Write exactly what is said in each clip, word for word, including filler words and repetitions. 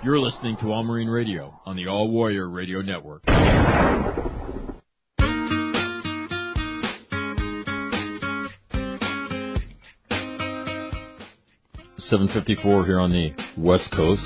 You're listening to All Marine Radio on the All Warrior Radio Network. seven fifty-four here on the West Coast.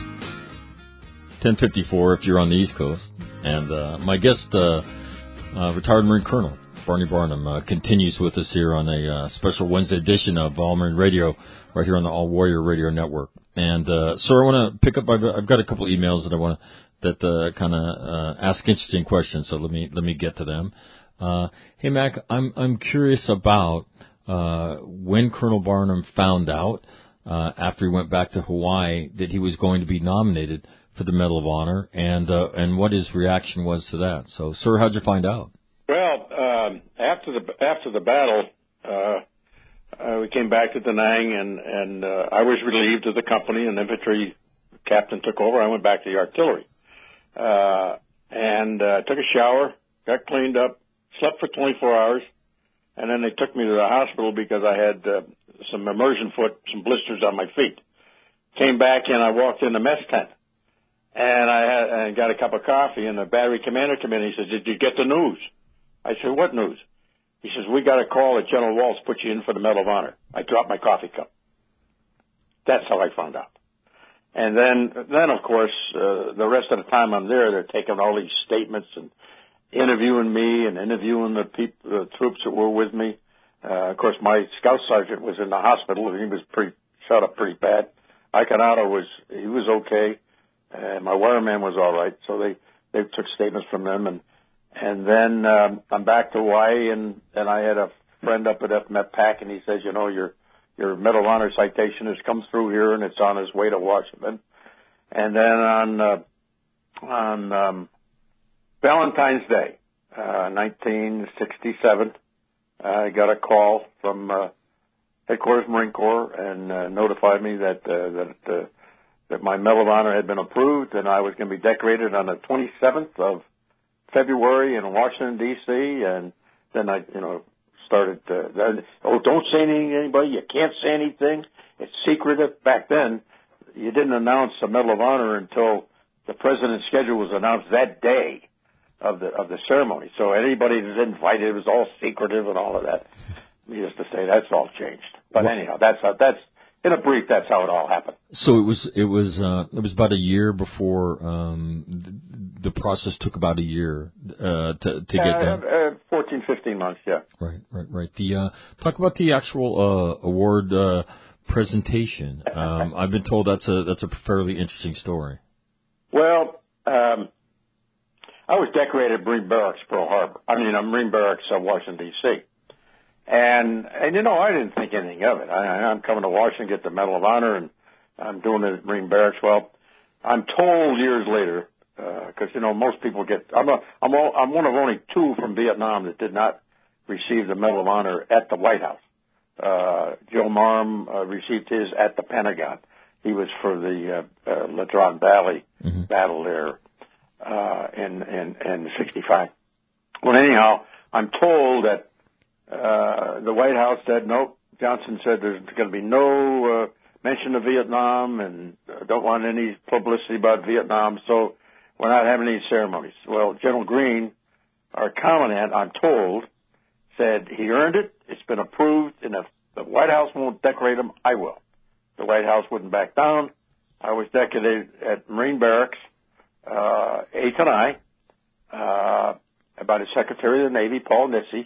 ten fifty-four if you're on the East Coast. And uh, my guest, uh, uh, retired Marine Colonel Barney Barnum, uh, continues with us here on a uh, special Wednesday edition of All Marine Radio, right here on the All Warrior Radio Network. And uh, so I want to pick up. I've, I've got a couple of emails that I want to that uh, kind of uh, ask interesting questions. So let me let me get to them. Uh, hey Mac, I'm I'm curious about uh, when Colonel Barnum found out uh, after he went back to Hawaii that he was going to be nominated for the Medal of Honor, and uh, and what his reaction was to that. So, sir, how'd you find out? Well, um, after the after the battle. Uh, Uh, we came back to Da Nang, and, and uh, I was relieved of the company, and infantry captain took over. I went back to the artillery. Uh, and uh, took a shower, got cleaned up, slept for twenty-four hours, and then they took me to the hospital because I had uh, some immersion foot, some blisters on my feet. Came back, and I walked in the mess tent, and I had, and got a cup of coffee, and the battery commander came in. He said, "Did you get the news?" I said, "What news?" He says, "We got a call that General Waltz put you in for the Medal of Honor." I dropped my coffee cup. That's how I found out. And then, then of course, uh, the rest of the time I'm there, they're taking all these statements and interviewing me and interviewing the people, the troops that were with me. Uh, of course, my scout sergeant was in the hospital, and he was pretty shot up pretty bad. Iconato was, he was okay, and my wireman was all right. So they, they took statements from them, and And then um, I'm back to Hawaii, and, and I had a friend up at F M E P PAC, and he says, you know, your your Medal of Honor citation has come through here, and it's on its way to Washington. And then on uh, on um, Valentine's Day, uh, nineteen sixty-seven, I got a call from uh, Headquarters Marine Corps and uh, notified me that uh, that uh, that my Medal of Honor had been approved, and I was going to be decorated on the twenty-seventh of February in Washington, D C, and then I, you know, started, uh, then, oh, don't say anything to anybody. You can't say anything. It's secretive. Back then, you didn't announce the Medal of Honor until the president's schedule was announced that day of the, of the ceremony. So anybody that was invited, it was all secretive and all of that. Needless to say, that's all changed. But well, anyhow, that's, how, that's, in a brief, that's how it all happened. So it was it was uh, it was about a year before um, the, the process took about a year uh, to to get uh, done. Uh, fourteen, fifteen months, yeah. Right, right, right. The uh, talk about the actual uh, award uh, presentation. Um, I've been told that's a that's a fairly interesting story. Well, um, I was decorated at Marine Barracks, Pearl Harbor. I mean, uh, Marine Barracks, uh, Washington D C. And, and, you know, I didn't think anything of it. I, I'm coming to Washington, get the Medal of Honor, and I'm doing it at Marine Barracks. Well, I'm told years later, uh, cause, you know, most people get, I'm a, I'm all, I'm one of only two from Vietnam that did not receive the Medal of Honor at the White House. Uh, Joe Marm, uh, received his at the Pentagon. He was for the, uh, uh Ladron Valley mm-hmm. battle there, uh, in, in, in sixty-five. Well, anyhow, I'm told that Uh, the White House said, nope. Johnson said there's going to be no uh, mention of Vietnam and uh, don't want any publicity about Vietnam, so we're not having any ceremonies. Well, General Green, our commandant, I'm told, said he earned it. It's been approved, and if the White House won't decorate him, I will. The White House wouldn't back down. I was decorated at Marine Barracks, uh, eighth and I, uh, by the Secretary of the Navy, Paul Nitze.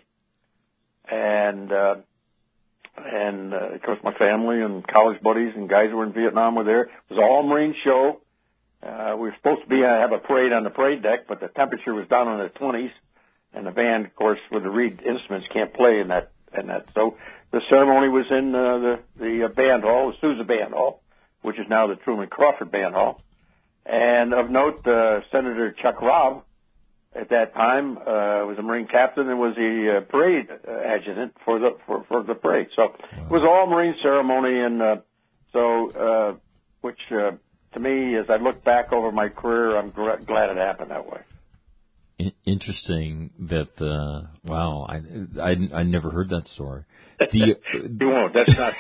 And, uh, and, uh, of course my family and college buddies and guys who were in Vietnam were there. It was all Marine show. Uh, we were supposed to be, uh, have a parade on the parade deck, but the temperature was down in the twenties. And the band, of course, with the reed instruments can't play in that, in that. So the ceremony was in, uh, the, the uh, band hall, the Sousa Band Hall, which is now the Truman Crawford Band Hall. And of note, uh, Senator Chuck Robb, at that time, uh, was a Marine captain and was the uh, parade uh, adjutant for the for, for the parade. So wow. It was all Marine ceremony, and uh, so uh, which uh, to me, as I look back over my career, I'm gr- glad it happened that way. Interesting that uh, wow, I, I I never heard that story. The, you won't. That's not that's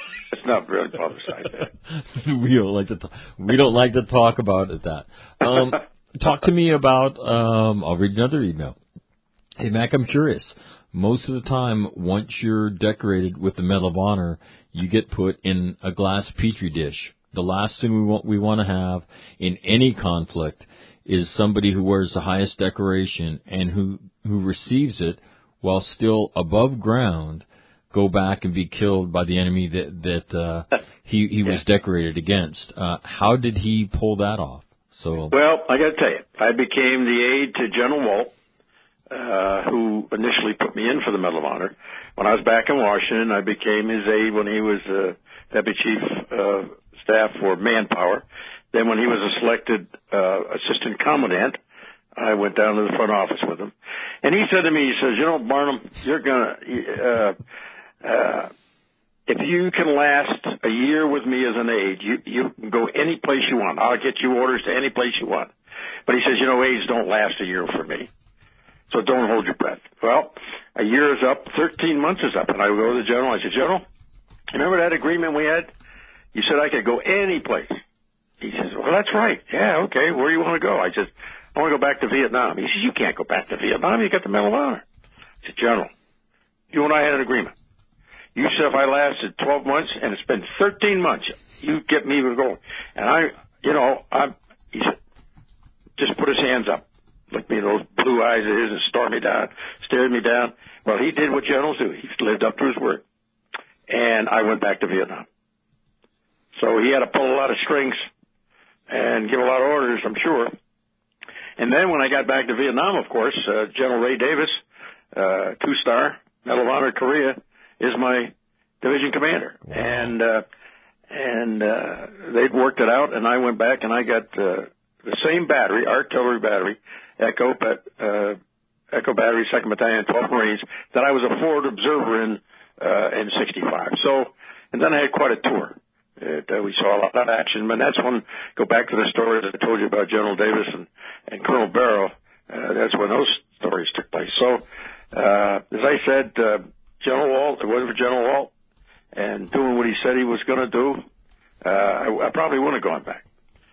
not really publicized. we don't like to talk, we don't like to talk about it. That. Um, talk to me about. Um, I'll read another email. Hey Mac, I'm curious. Most of the time, once you're decorated with the Medal of Honor, you get put in a glass petri dish. The last thing we want we want to have in any conflict is somebody who wears the highest decoration and who who receives it while still above ground go back and be killed by the enemy that that uh, he he yeah. was decorated against. Uh, how did he pull that off? So well, I got to tell you, I became the aide to General Walt, uh, who initially put me in for the Medal of Honor. When I was back in Washington, I became his aide when he was uh, Deputy Chief uh, Staff for Manpower. Then when he was a selected uh, Assistant Commandant, I went down to the front office with him. And he said to me, he says, you know, Barnum, you're going to, uh, uh, if you can last a year with me as an aide, you, you can go any place you want. I'll get you orders to any place you want. But he says, you know, aides don't last a year for me. So don't hold your breath. Well, a year is up, thirteen months is up. And I go to the general, I said, General, remember that agreement we had? You said I could go any place. He says, well, that's right. Yeah, okay. Where do you want to go? I said, I want to go back to Vietnam. He says, you can't go back to Vietnam. You got the Medal of Honor. I said, General, you and I had an agreement. You said if I lasted twelve months, and it's been thirteen months, you get me to go. And I, you know, I, he said, just put his hands up, looked me in those blue eyes of his and stared me down, stared me down. Well, he did what generals do. He lived up to his word. And I went back to Vietnam. So he had to pull a lot of strings and give a lot of orders, I'm sure. And then when I got back to Vietnam, of course, uh, General Ray Davis, uh, two-star, Medal of Honor Korea, is my division commander. Wow. And, uh, and, uh, they'd worked it out, and I went back and I got, uh, the same battery, artillery battery, Echo, uh, Echo Battery, second Battalion, twelfth Marines, that I was a forward observer in, uh, in sixty-five. So, and then I had quite a tour. It, uh, we saw a lot of action, but that's when, go back to the story that I told you about General Davis and, and Colonel Barrow, uh, that's when those stories took place. So, uh, as I said, uh, General Walt, it wasn't for General Walt, and doing what he said he was going to do, uh, I, I probably wouldn't have gone back.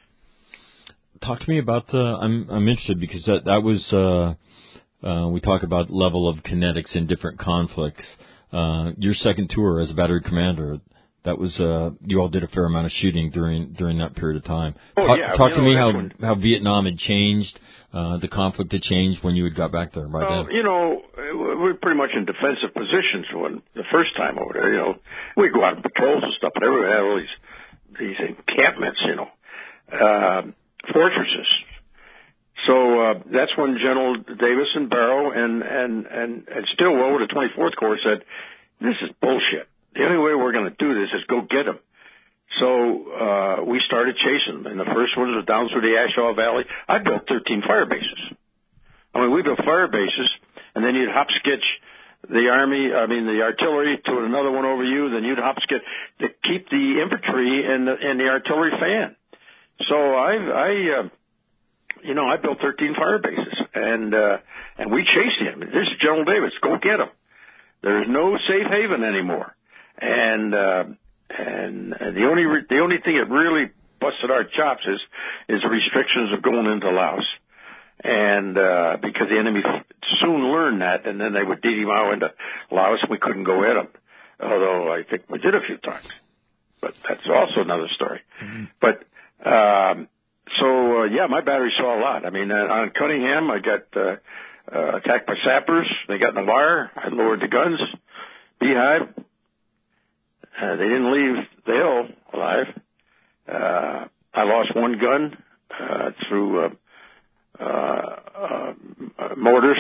Talk to me about, uh, I'm, I'm interested because that, that was, uh, uh, we talk about level of kinetics in different conflicts. Uh, your second tour as a battery commander, that was, uh, you all did a fair amount of shooting during, during that period of time. Oh, talk yeah. talk you to know, me how, when, how Vietnam had changed, uh, the conflict had changed when you had got back there, right well, then. you know, we were pretty much in defensive positions when the first time over there, you know. We'd go out on patrols and stuff, but everyone had all these, these encampments, you know, uh, fortresses. So, uh, that's when General Davis and Barrow and, and, and, and Stilwell with the twenty-fourth Corps said, this is bullshit. The only way we're going to do this is go get them. So, uh, we started chasing them. And the first one was down through the Ashaw Valley. I built thirteen fire bases. I mean, we built fire bases, and then you'd hop skitch the army, I mean, the artillery to another one over you, then you'd hop skitch to keep the infantry and the, and the artillery fan. So I, I, uh, you know, I built thirteen fire bases, and, uh, and we chased him. This is General Davis. Go get him. There's no safe haven anymore. And, uh, and, and the only, re- the only thing that really busted our chops is, is the restrictions of going into Laos. And, uh, because the enemy soon learned that, and then they would D D M into Laos, we couldn't go at them. Although I think we did a few times. But that's also another story. Mm-hmm. But, um, so, uh, yeah, my battery saw a lot. I mean, uh, on Cunningham, I got, uh, uh, attacked by sappers. They got in the wire. I lowered the guns. Beehive. Uh, they didn't leave the hill alive. Uh, I lost one gun, uh, through, uh, uh, uh, mortars.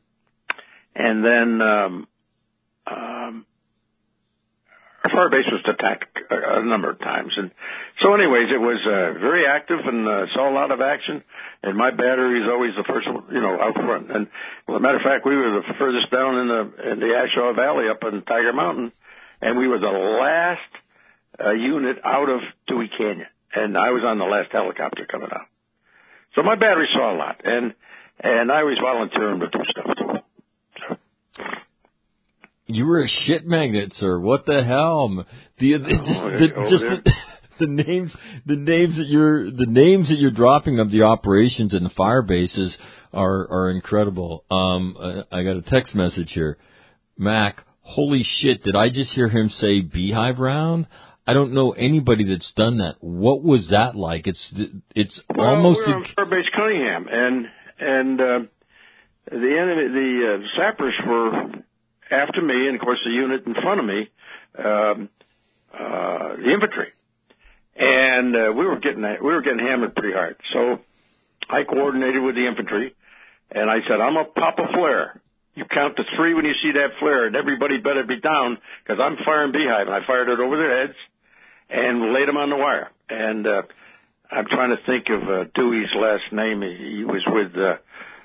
And then, um, um, our fire base was attacked a, a number of times. And so anyways, it was, uh, very active and, uh, saw a lot of action. And my battery is always the first one, you know, out front. And, well, as a matter of fact, we were the furthest down in the, in the Ashaw Valley up in Tiger Mountain. And we were the last, uh, unit out of Dewey Canyon. And I was on the last helicopter coming out. So my battery saw a lot. And, and I always volunteer them to do stuff too. So. You were a shit magnet, sir. What the hell? The, the, Oh, just, the, over just there. the, the names, the names that you're, the names that you're dropping of the operations and the fire bases are are incredible. Um, I, I got a text message here, Mac. Holy shit! Did I just hear him say beehive round? I don't know anybody that's done that. What was that like? It's it's well, almost. we were on Fairbase Cunningham, and and uh, the enemy, the uh, sappers were after me, and of course the unit in front of me, um, uh, the infantry, and uh, we were getting we were getting hammered pretty hard. So I coordinated with the infantry, and I said, I'm gonna pop a flare. You count to three when you see that flare, and everybody better be down because I'm firing beehive, and I fired it over their heads and laid them on the wire. And uh, I'm trying to think of uh, Dewey's last name. He, he was with uh,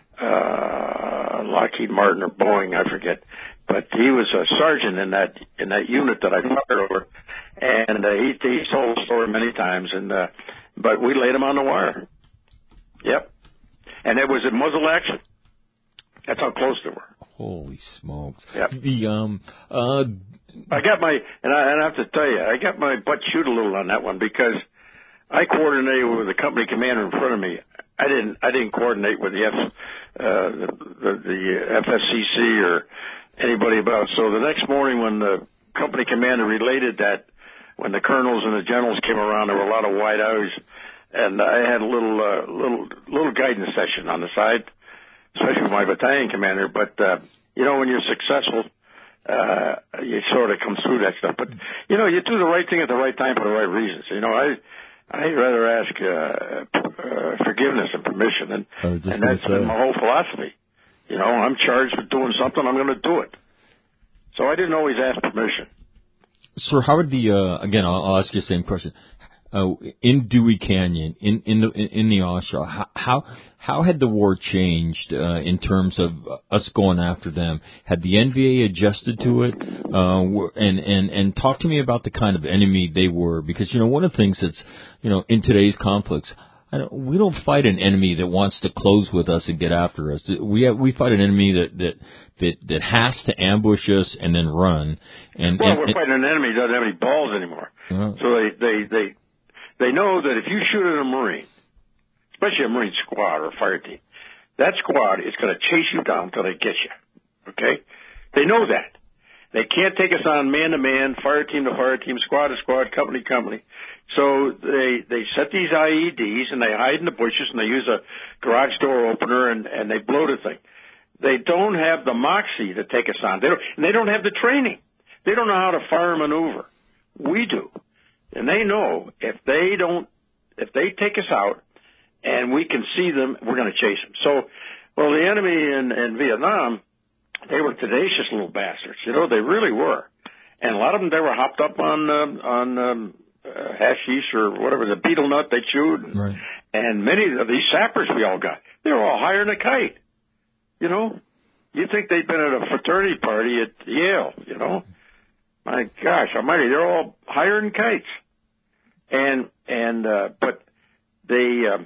uh, Lockheed Martin or Boeing, I forget. But he was a sergeant in that in that unit that I fired over, and uh, he he told the story many times. And uh, but we laid him on the wire. Yep, and it was a muzzle action. That's how close they were. Holy smokes! Yep. The um uh. I got my and I, and I have to tell you, I got my butt chewed a little on that one because I coordinated with the company commander in front of me. I didn't I didn't coordinate with the F uh, the, the the F S C C or anybody about. So the next morning when the company commander related that, when the colonels and the generals came around, there were a lot of wide eyes, and I had a little uh, little little guidance session on the side, especially with my battalion commander. But uh, you know, when you're successful, uh, you sort of come through that stuff. But you know, you do the right thing at the right time for the right reasons. You know, I I'd rather ask uh, uh, forgiveness and permission, and and that's been my whole philosophy. You know, I'm charged with doing something, I'm going to do it. So I didn't always ask permission. Sir, how would the uh, again? I'll, I'll ask you the same question. Uh, in Dewey Canyon, in in the in the Oshawa, how how, how had the war changed uh, in terms of us going after them? Had the N V A adjusted to it? Uh, and and and talk to me about the kind of enemy they were, because you know one of the things that's you know in today's conflicts, I don't, we don't fight an enemy that wants to close with us and get after us. We have, we fight an enemy that that that that has to ambush us and then run. And well, and, we're fighting an enemy that doesn't have any balls anymore. Uh, so they they they. They know that if you shoot at a Marine, especially a Marine squad or a fire team, that squad is going to chase you down until they get you. Okay? They know that. They can't take us on man-to-man, fire team to fire team, squad to squad, company to company. So they they set these I E Ds, and they hide in the bushes, and they use a garage door opener, and, and they blow the thing. They don't have the moxie to take us on. They don't, and they don't have the training. They don't know how to fire maneuver. We do. And they know if they don't, if they take us out and we can see them, we're going to chase them. So, well, the enemy in, in Vietnam, they were tenacious little bastards. You know, they really were. And a lot of them, they were hopped up on, um, on, um, uh, hashish or whatever, the betel nut they chewed. And, right. and many of these sappers we all got, they were all higher than a kite. You know, you'd think they'd been at a fraternity party at Yale, you know. My gosh almighty, they're all higher than kites. And, and, uh, but they, uh,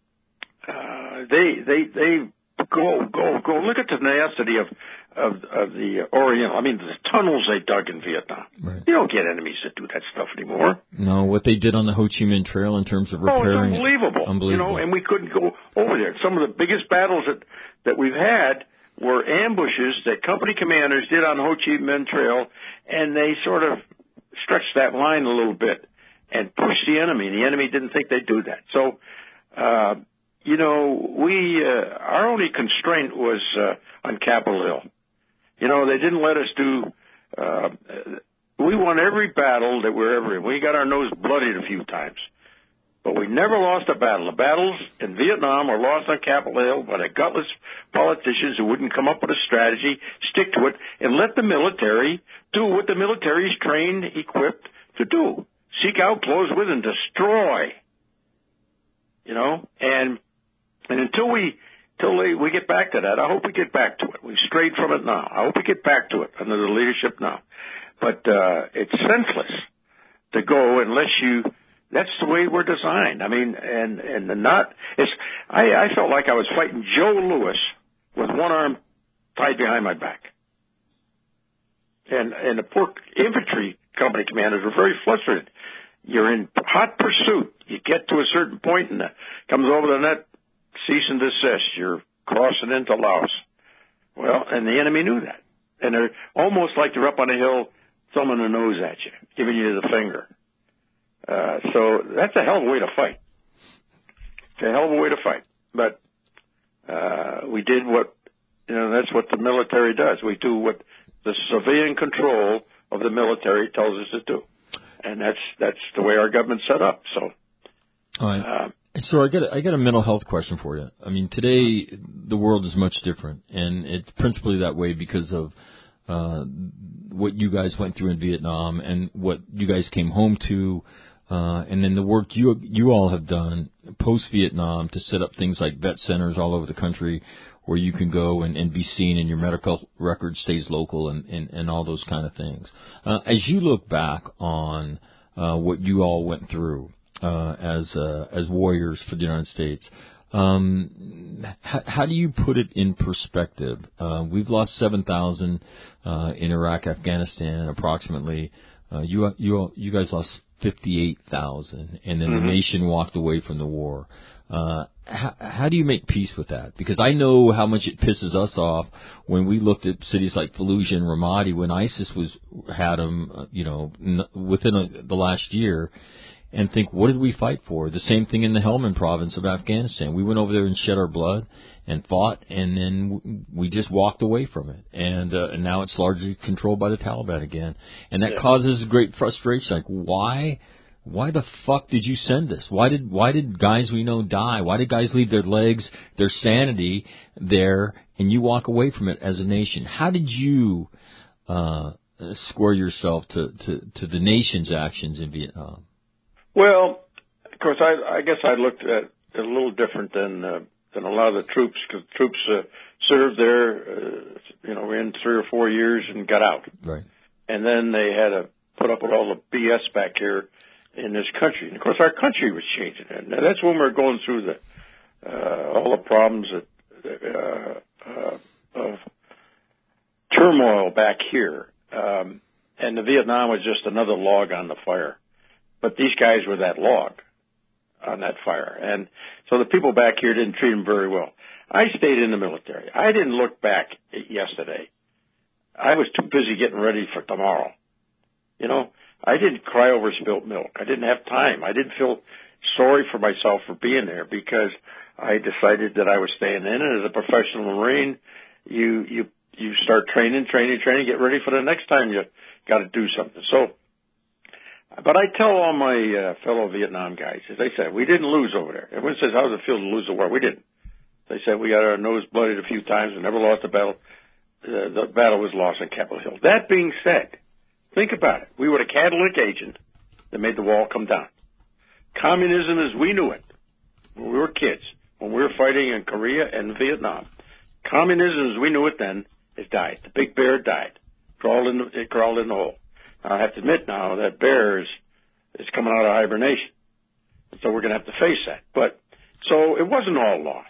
uh, they, they, they go, go, go, look at the tenacity of, of, of the Oriental. I mean, the tunnels they dug in Vietnam. Right. You don't get enemies that do that stuff anymore. No, what they did on the Ho Chi Minh Trail in terms of repairing oh, it's unbelievable. it. Unbelievable. You know, and we couldn't go over there. Some of the biggest battles that, that we've had were ambushes that company commanders did on the Ho Chi Minh Trail, and they sort of stretched that line a little bit and pushed the enemy, and the enemy didn't think they'd do that. So, uh, you know, we, uh, our only constraint was, uh, on Capitol Hill. You know, they didn't let us do, uh, we won every battle that we're ever in. We got our nose bloodied a few times, but we never lost a battle. The battles in Vietnam were lost on Capitol Hill by the gutless politicians who wouldn't come up with a strategy, stick to it, and let the military do what the military is trained, equipped to do. Seek out, close with, and destroy. You know, and and until we until we, we get back to that, I hope we get back to it. We've strayed from it now. I hope we get back to it under the leadership now. But uh, it's senseless to go unless you. That's the way we're designed. I mean, and and the not. It's. I, I felt like I was fighting Joe Louis with one arm tied behind my back. And, and the poor infantry company commanders were very frustrated. You're in hot pursuit. You get to a certain point and it comes over the net, cease and desist. You're crossing into Laos. Well, and the enemy knew that. And they're almost like they're up on a hill, thumbing the nose at you, giving you the finger. Uh, so that's a hell of a way to fight. It's a hell of a way to fight. But uh, we did what, you know, that's what the military does. We do what the civilian control of the military tells us to do. And that's that's the way our government's set up. So, all right. Uh, so I got a, I got a mental health question for you. I mean, today the world is much different, and it's principally that way because of uh, what you guys went through in Vietnam and what you guys came home to, uh, and then the work you you all have done post Vietnam to set up things like vet centers all over the country, where you can go and, and be seen and your medical record stays local and, and, and all those kind of things. Uh, as you look back on uh, what you all went through uh, as uh, as warriors for the United States, um, how, how do you put it in perspective? Uh, we've lost seven thousand uh, in Iraq, Afghanistan, approximately. Uh, you you you guys lost fifty-eight thousand, and then mm-hmm. the nation walked away from the war. Uh, how, how do you make peace with that? Because I know how much it pisses us off when we looked at cities like Fallujah and Ramadi when ISIS was had them, uh, you know, n- within a, the last year, and think, what did we fight for? The same thing in the Helmand province of Afghanistan. We went over there and shed our blood and fought, and then w- we just walked away from it. And, uh, and now it's largely controlled by the Taliban again, and that yeah. causes great frustration. Like, why? Why the fuck did you send us? Why did why did guys we know die? Why did guys leave their legs, their sanity there, and you walk away from it as a nation? How did you uh, square yourself to, to, to the nation's actions in Vietnam? Well, of course, I, I guess I looked at it a little different than uh, than a lot of the troops, because troops uh, served there, uh, you know, in three or four years and got out. Right. And then they had to put up with all the B S back here in this country. And of course, our country was changing. And that's when we we're going through the, uh, all the problems that, uh, uh, of turmoil back here. Um, and the Vietnam was just another log on the fire. But these guys were that log on that fire. And so the people back here didn't treat them very well. I stayed in the military. I didn't look back at yesterday. I was too busy getting ready for tomorrow. You know, I didn't cry over spilt milk. I didn't have time. I didn't feel sorry for myself for being there because I decided that I was staying in. And as a professional Marine, you you you start training, training, training, get ready for the next time you got to do something. So, but I tell all my uh, fellow Vietnam guys, as I said, we didn't lose over there. Everyone says, how does it feel to lose the war? We didn't. They said we got our nose bloodied a few times and never lost a battle. Uh, the battle was lost on Capitol Hill. That being said, think about it. We were the catalytic agent that made the wall come down. Communism as we knew it when we were kids, when we were fighting in Korea and Vietnam, communism as we knew it then has died. The big bear died. Crawled in the, it crawled in the hole. Now, I have to admit now that bear is, is coming out of hibernation. So we're going to have to face that. But so it wasn't all lost.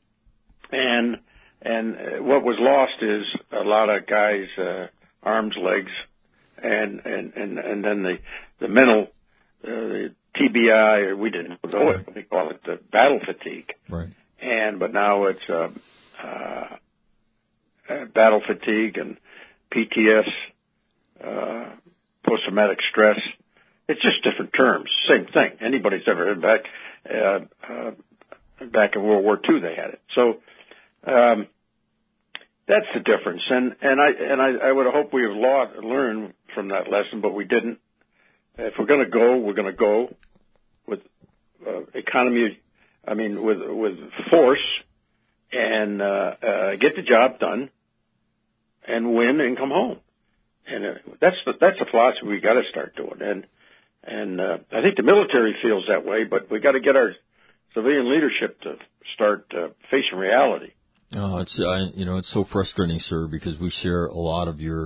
And and what was lost is a lot of guys' uh, arms, legs, and and and and then the the mental uh, the T B I, or we didn't know it. They call it the battle fatigue. Right. And but now it's uh, uh, uh, battle fatigue and P T S, uh, post traumatic stress. It's just different terms. Same thing. Anybody's ever heard back uh, uh, back in World War Two, they had it. So. Um, that's the difference, and and I and I, I would hope we have lot, learned from that lesson, but we didn't. If we're going to go, we're going to go with uh, economy. I mean, with with force, and uh, uh, get the job done, and win and come home. And uh, that's the that's the philosophy we got to start doing. And and uh, I think the military feels that way, but we got to get our civilian leadership to start uh, facing reality. Oh, it's uh, you know it's so frustrating, sir, because we share a lot of your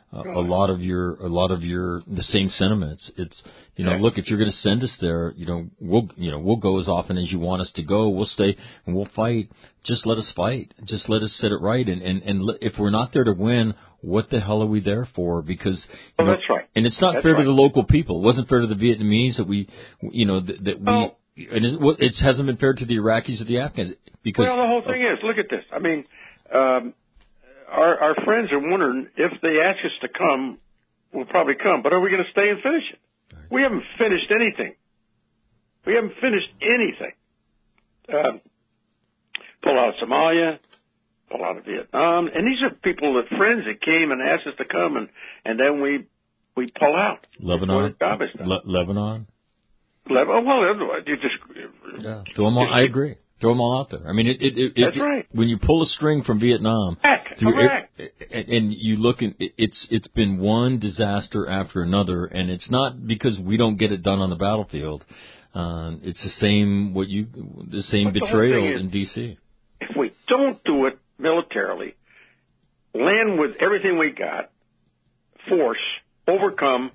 uh, a lot of your, a lot of your, the same sentiments. It's, you know, yeah. look, if you're going to send us there, you know, we'll, you know, we'll go as often as you want us to go. We'll stay and we'll fight. Just let us fight. Just let us set it right. And, and, and if we're not there to win, what the hell are we there for? Because, you well, know, that's right. And it's not that's fair right. to the local people. It wasn't fair to the Vietnamese that we, you know, that, that we, well, and it, well, it hasn't been fair to the Iraqis or the Afghans. Because, well, the whole thing is, look at this. I mean, um, our, our friends are wondering if they ask us to come, we'll probably come, but are we going to stay and finish it? Right. We haven't finished anything. We haven't finished anything. Um, pull out of Somalia, pull out of Vietnam, and these are people that friends that came and asked us to come, and, and then we we pull out. Lebanon, Le- Lebanon. Lebanon. Well, you just yeah. Throw them all, I agree. Throw them all out there. I mean, it, it, it, that's it, right. When you pull a string from Vietnam, Correct. through Correct. It, and, and you look, and it's it's been one disaster after another, and it's not because we don't get it done on the battlefield. Uh, it's the same what you the same but betrayal the in D C. If we don't do it militarily, land with everything we got, force, overcome,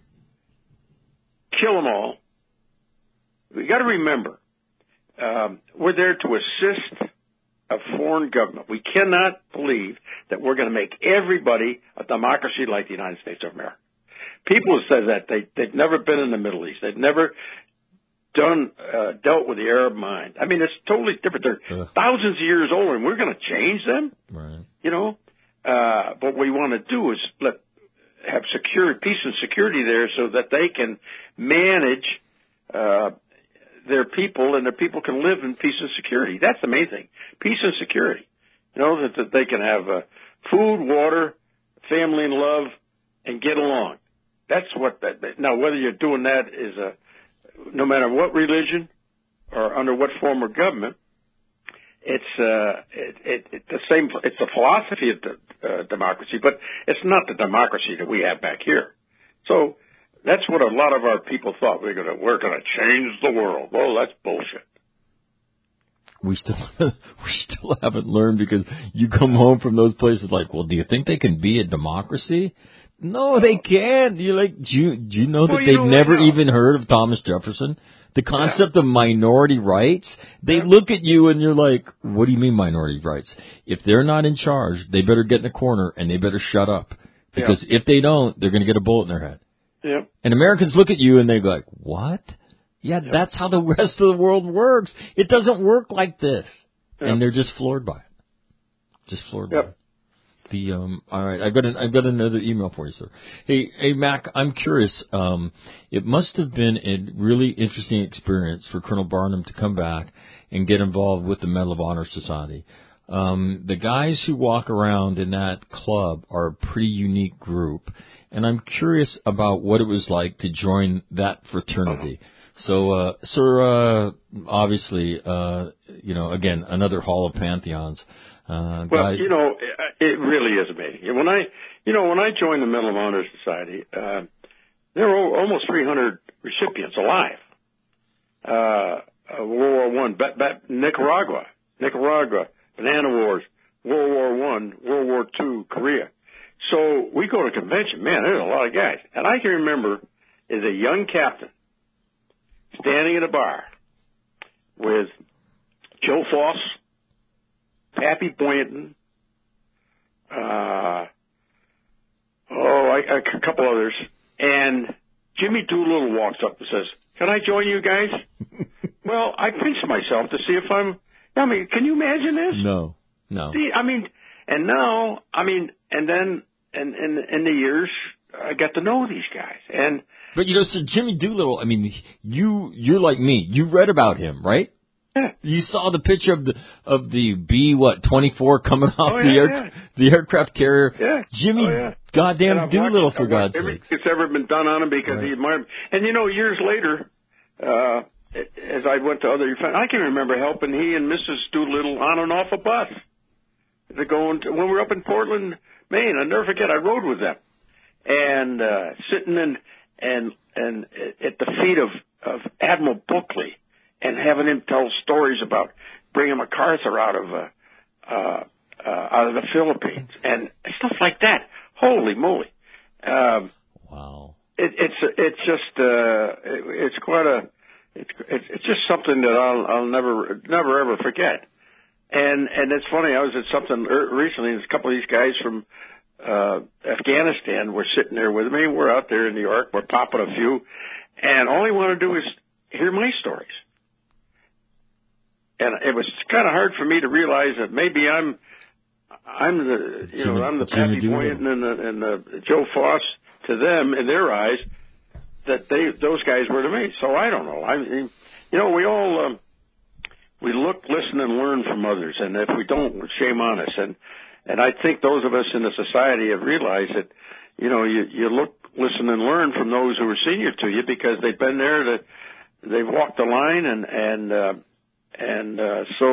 kill them all. We got to remember, um, we're there to assist a foreign government. We cannot believe that we're going to make everybody a democracy like the United States of America. People have said that they they've never been in the Middle East. They've never done uh, dealt with the Arab mind. I mean, it's totally different. They're uh. thousands of years old, and we're going to change them. Right. You know, uh, what we want to do is let have security, peace and security there, so that they can manage uh, their people, and their people can live in peace and security. That's the main thing: peace and security. You know, that, that they can have uh, food, water, family, and love, and get along. That's what that. Now, whether you're doing that is a no matter what religion or under what form of government, it's uh, it, it, it, the same. It's the philosophy of the, uh, democracy, but it's not the democracy that we have back here. So that's what a lot of our people thought we're going to we're going to change the world. Well, that's bullshit. We still we still haven't learned, because you come home from those places like, well, do you think they can be a democracy? No, they can't. You're like, do you, do you know that well, you they've know never now. even heard of Thomas Jefferson? The concept yeah. of minority rights, they yeah. look at you and you're like, what do you mean minority rights? If they're not in charge, they better get in a corner and they better shut up. Because yeah. if they don't, they're going to get a bullet in their head. Yeah. And Americans look at you and they go like, what? Yeah, yeah, that's how the rest of the world works. It doesn't work like this. Yeah. And they're just floored by it. Just floored yep. by it. The um all right, I've got an I've got another email for you, sir. Hey hey Mac, I'm curious. Um it must have been a really interesting experience for Colonel Barnum to come back and get involved with the Medal of Honor Society. Um the guys who walk around in that club are a pretty unique group, and I'm curious about what it was like to join that fraternity. So uh sir, uh obviously uh you know, again, another Hall of Pantheons. Uh, well, guys. you know, it really is amazing. When I, you know, when I joined the Medal of Honor Society, uh, there were almost three hundred recipients alive. Uh, uh, World War One, ba- ba- Nicaragua, Nicaragua, Banana Wars, World War One, World War Two, Korea. So we go to convention. Man, there's a lot of guys, and I can remember as a young captain standing at a bar with Joe Foss, Pappy Boynton, uh, oh, I, a couple others, and Jimmy Doolittle walks up and says, "Can I join you guys?" Well, I pinched myself to see if I'm. I mean, can you imagine this? No, no. See, I mean, and now, I mean, and then, and in in the years, I got to know these guys, and. But you know, Sir Jimmy Doolittle. I mean, you you're like me. You read about him, right? Yeah. You saw the picture of the of the B what twenty-four coming off oh, the yeah, air yeah. the aircraft carrier. Yeah. Jimmy oh, yeah. goddamn Doolittle, watched, for God's sake. Everything that's ever been done on him because right. he admired. And you know, years later, uh, as I went to other events, I can remember helping he and Missus Doolittle on and off a bus. To go into, when we were up in Portland, Maine. I'll never forget. I rode with them and uh, sitting in and and at the feet of of Admiral Bulkley. And having him tell stories about bringing MacArthur out of uh, uh, uh, out of the Philippines and stuff like that. Holy moly! Um, wow. It, it's it's just uh, it, it's quite a it's it's just something that I'll I'll never never ever forget. And and it's funny. I was at something recently. And a couple of these guys from uh, Afghanistan were sitting there with me. We're out there in New York. We're popping a few, and all they want to do is hear my stories. And it was kind of hard for me to realize that maybe I'm I'm the you know I'm the Pappy Boyington and the and the Joe Foss to them in their eyes that they those guys were to me. So I don't know. I mean, you know, we all. Um, We look, listen, and learn from others, and if we don't, shame on us. And and I think those of us in the society have realized that, you know, you, you look, listen, and learn from those who are senior to you because they've been there, to, they've walked the line, and and uh, and uh, so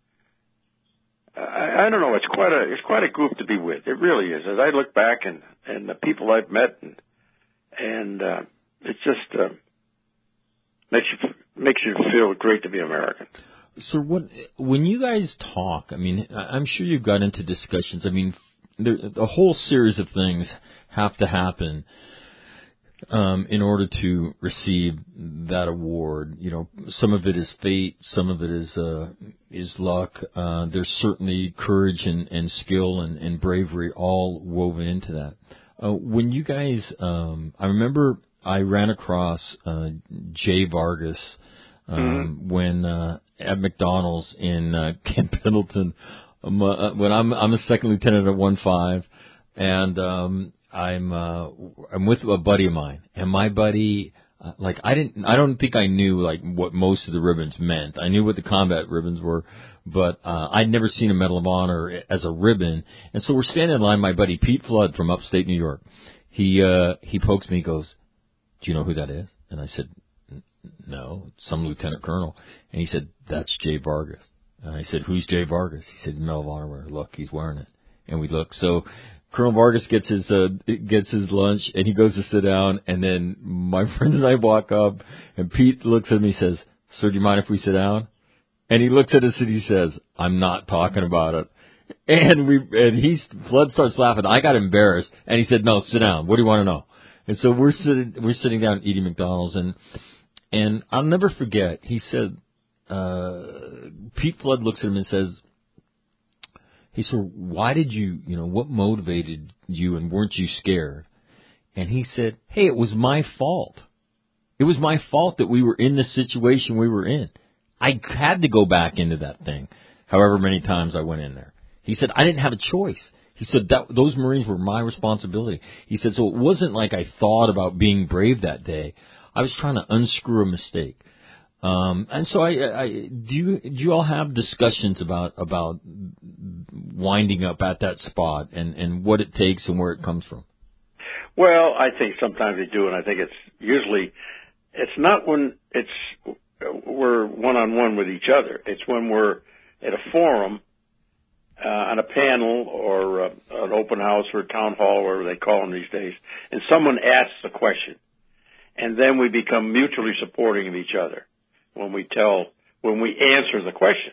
I, I don't know. It's quite a it's quite a group to be with. It really is. As I look back and and the people I've met, and and uh, it just uh, makes you makes you feel great to be American. So what, when you guys talk, I mean, I'm sure you've got into discussions. I mean, there, a whole series of things have to happen um, in order to receive that award. You know, some of it is fate, some of it is uh, is luck. Uh, there's certainly courage and, and skill and, and bravery all woven into that. Uh, when you guys, um, I remember I ran across uh, Jay Vargas. Um, mm-hmm. When uh, at McDonald's in uh, Camp Pendleton, um, uh, when I'm I'm a second lieutenant at one five, and um, I'm uh, I'm with a buddy of mine, and my buddy, uh, like I didn't I don't think I knew like what most of the ribbons meant. I knew what the combat ribbons were, but uh, I'd never seen a Medal of Honor as a ribbon, and so we're standing in line. My buddy Pete Flood from upstate New York, he uh, he pokes me, he goes, "Do you know who that is?" And I said, "No, some lieutenant colonel." And he said, "That's Jay Vargas." And I said, "Who's Jay Vargas?" He said, "Medal of Honor." Look, he's wearing it. And we look. So Colonel Vargas gets his uh, gets his lunch, and he goes to sit down. And then my friend and I walk up, and Pete looks at me and says, "Sir, do you mind if we sit down?" And he looks at us and he says, "I'm not talking about it." And we and he Flood starts laughing. I got embarrassed, and he said, "No, sit down. What do you want to know?" And so we're sitting we're sitting down eating McDonald's, and. And I'll never forget, he said, uh, Pete Flood looks at him and says, he said, "Why did you, you know, what motivated you and weren't you scared?" And he said, "Hey, it was my fault. It was my fault that we were in the situation we were in. I had to go back into that thing, however many times I went in there." He said, "I didn't have a choice." He said, that, "Those Marines were my responsibility." He said, "So it wasn't like I thought about being brave that day. I was trying to unscrew a mistake." Um, and so I, I, do you, do you all have discussions about, about winding up at that spot and, and what it takes and where it comes from? Well, I think sometimes they do, and I think it's usually, it's not when it's, we're one-on-one with each other. It's when we're at a forum, uh, on a panel or uh, an open house or a town hall, whatever they call them these days, and someone asks a question. And then we become mutually supporting of each other when we tell, when we answer the question.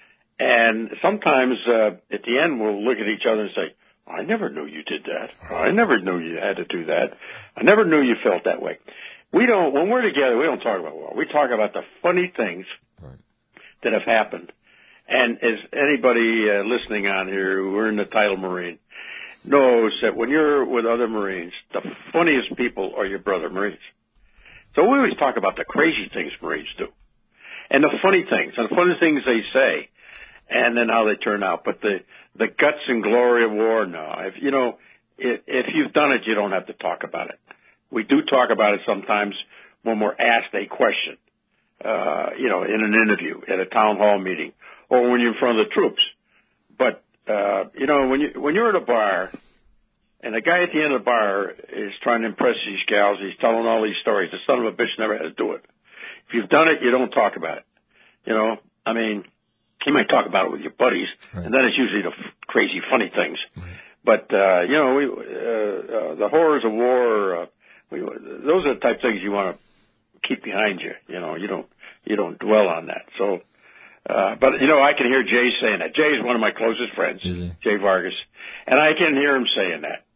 And sometimes uh, at the end we'll look at each other and say, "I never knew you did that. I never knew you had to do that. I never knew you felt that way." We don't, when we're together, we don't talk about war. We talk about the funny things right. that have happened. And as anybody uh, listening on here who are in the title Marine knows that when you're with other Marines, the funniest people are your brother Marines. So we always talk about the crazy things Marines do, and the funny things, and the funny things they say, and then how they turn out. But the the guts and glory of war, no. If you know, if, if you've done it, you don't have to talk about it. We do talk about it sometimes when we're asked a question, uh, you know, in an interview, at a town hall meeting, or when you're in front of the troops. But uh, you know, when you when you're at a bar. And the guy at the end of the bar is trying to impress these gals. He's telling all these stories. The son of a bitch never had to do it. If you've done it, you don't talk about it. You know, I mean, you might talk about it with your buddies, right. and then it's usually the f- crazy, funny things. Right. But, uh, you know, we, uh, uh, the horrors of war, uh, we, those are the type of things you want to keep behind you. You know, you don't, you don't dwell on that. So, uh, but, you know, I can hear Jay saying that. Jay is one of my closest friends, mm-hmm. Jay Vargas. And I can hear him saying that.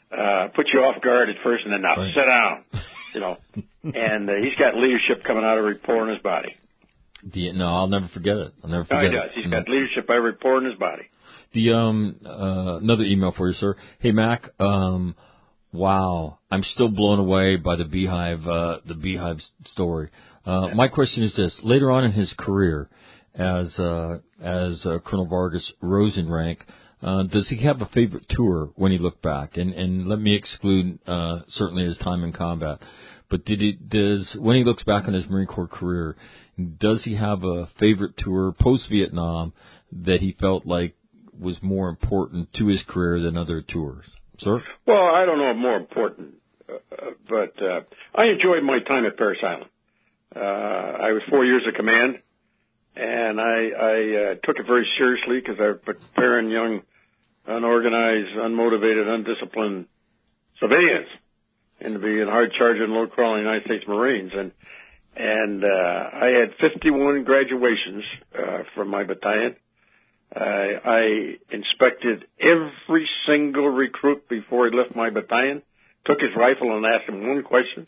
uh, put you off guard at first, and then now right. sit down, you know. And uh, he's got leadership coming out of every pore in his body. The, no, I'll never forget it. I'll never forget no, he does. it. He's you got know. leadership by every pore in his body. The um uh, another email for you, sir. Hey, Mac. Um, wow, I'm still blown away by the Beehive uh, the Beehive story. Uh, my question is this: later on in his career, as uh, as uh, Colonel Vargas rose in rank, uh, does he have a favorite tour when he looked back? And and let me exclude uh, certainly his time in combat, but did he does when he looks back on his Marine Corps career, does he have a favorite tour post Vietnam that he felt like was more important to his career than other tours, sir? Well, I don't know if more important, uh, but uh, I enjoyed my time at Parris Island. Uh, I was four years of command, and I, I uh, took it very seriously because I was preparing young, unorganized, unmotivated, undisciplined civilians into being hard-charging, low-crawling United States Marines. And and uh, I had fifty-one graduations uh, from my battalion. Uh, I inspected every single recruit before he left my battalion, took his rifle and asked him one question.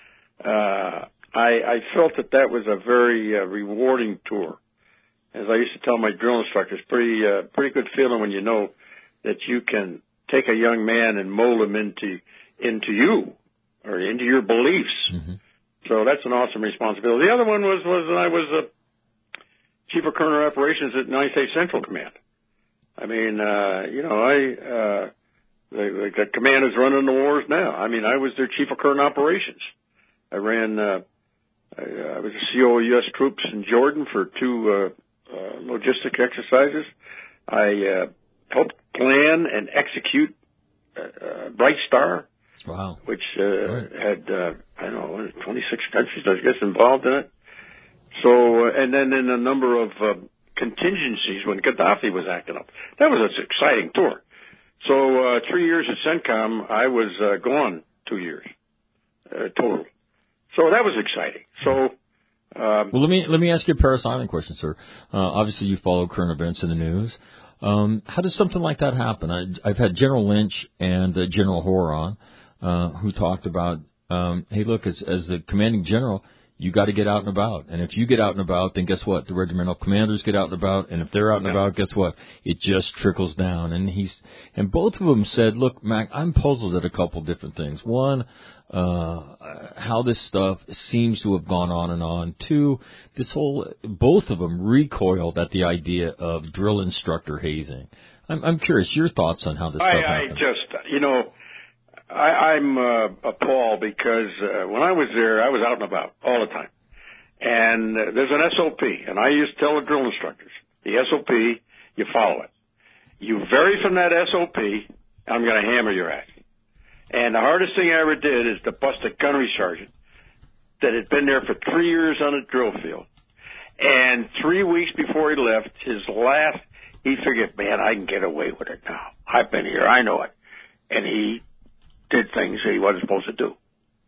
Uh, I, I felt that that was a very uh, rewarding tour. As I used to tell my drill instructors, pretty, uh, pretty good feeling when you know that you can take a young man and mold him into, into you or into your beliefs. Mm-hmm. So that's an awesome responsibility. The other one was, was I was a Chief of Colonel Operations at United States Central Command. I mean, uh, you know, I, uh, the, the command is running the wars now. I mean, I was their Chief of Colonel Operations. I ran, uh, I, I was a C O of U S troops in Jordan for two, uh, uh, logistic exercises. I, uh, helped plan and execute, uh, uh Bright Star. Wow. Which, uh, right. had, uh, I don't know, twenty-six countries, I guess, involved in it. So, uh, and then in a number of uh, contingencies when Gaddafi was acting up. That was an exciting tour. So, uh, three years at CENTCOM, I was uh, gone two years uh, total. So that was exciting. So, um, well, let me let me ask you a Parris Island question, sir. Uh, obviously, you follow current events in the news. Um, how does something like that happen? I, I've had General Lynch and uh, General Hoare on, uh, who talked about, um, hey, look, as, as the commanding general, you got to get out and about. And if you get out and about, then guess what? The regimental commanders get out and about. And if they're out and yeah. about, guess what? It just trickles down. And he's, and both of them said, look, Mac, I'm puzzled at a couple different things. One, uh, how this stuff seems to have gone on and on. Two, this whole, both of them recoiled at the idea of drill instructor hazing. I'm, I'm curious, your thoughts on how this I, stuff I happened. just, you know, I, I'm uh, appalled because uh, when I was there, I was out and about all the time. And uh, there's an S O P, and I used to tell the drill instructors, the S O P, you follow it. You vary from that S O P, I'm going to hammer your ass. And the hardest thing I ever did is to bust a gunnery sergeant that had been there for three years on a drill field. And three weeks before he left, his last, he figured, man, I can get away with it now. I've been here, I know it. And he did things that he wasn't supposed to do.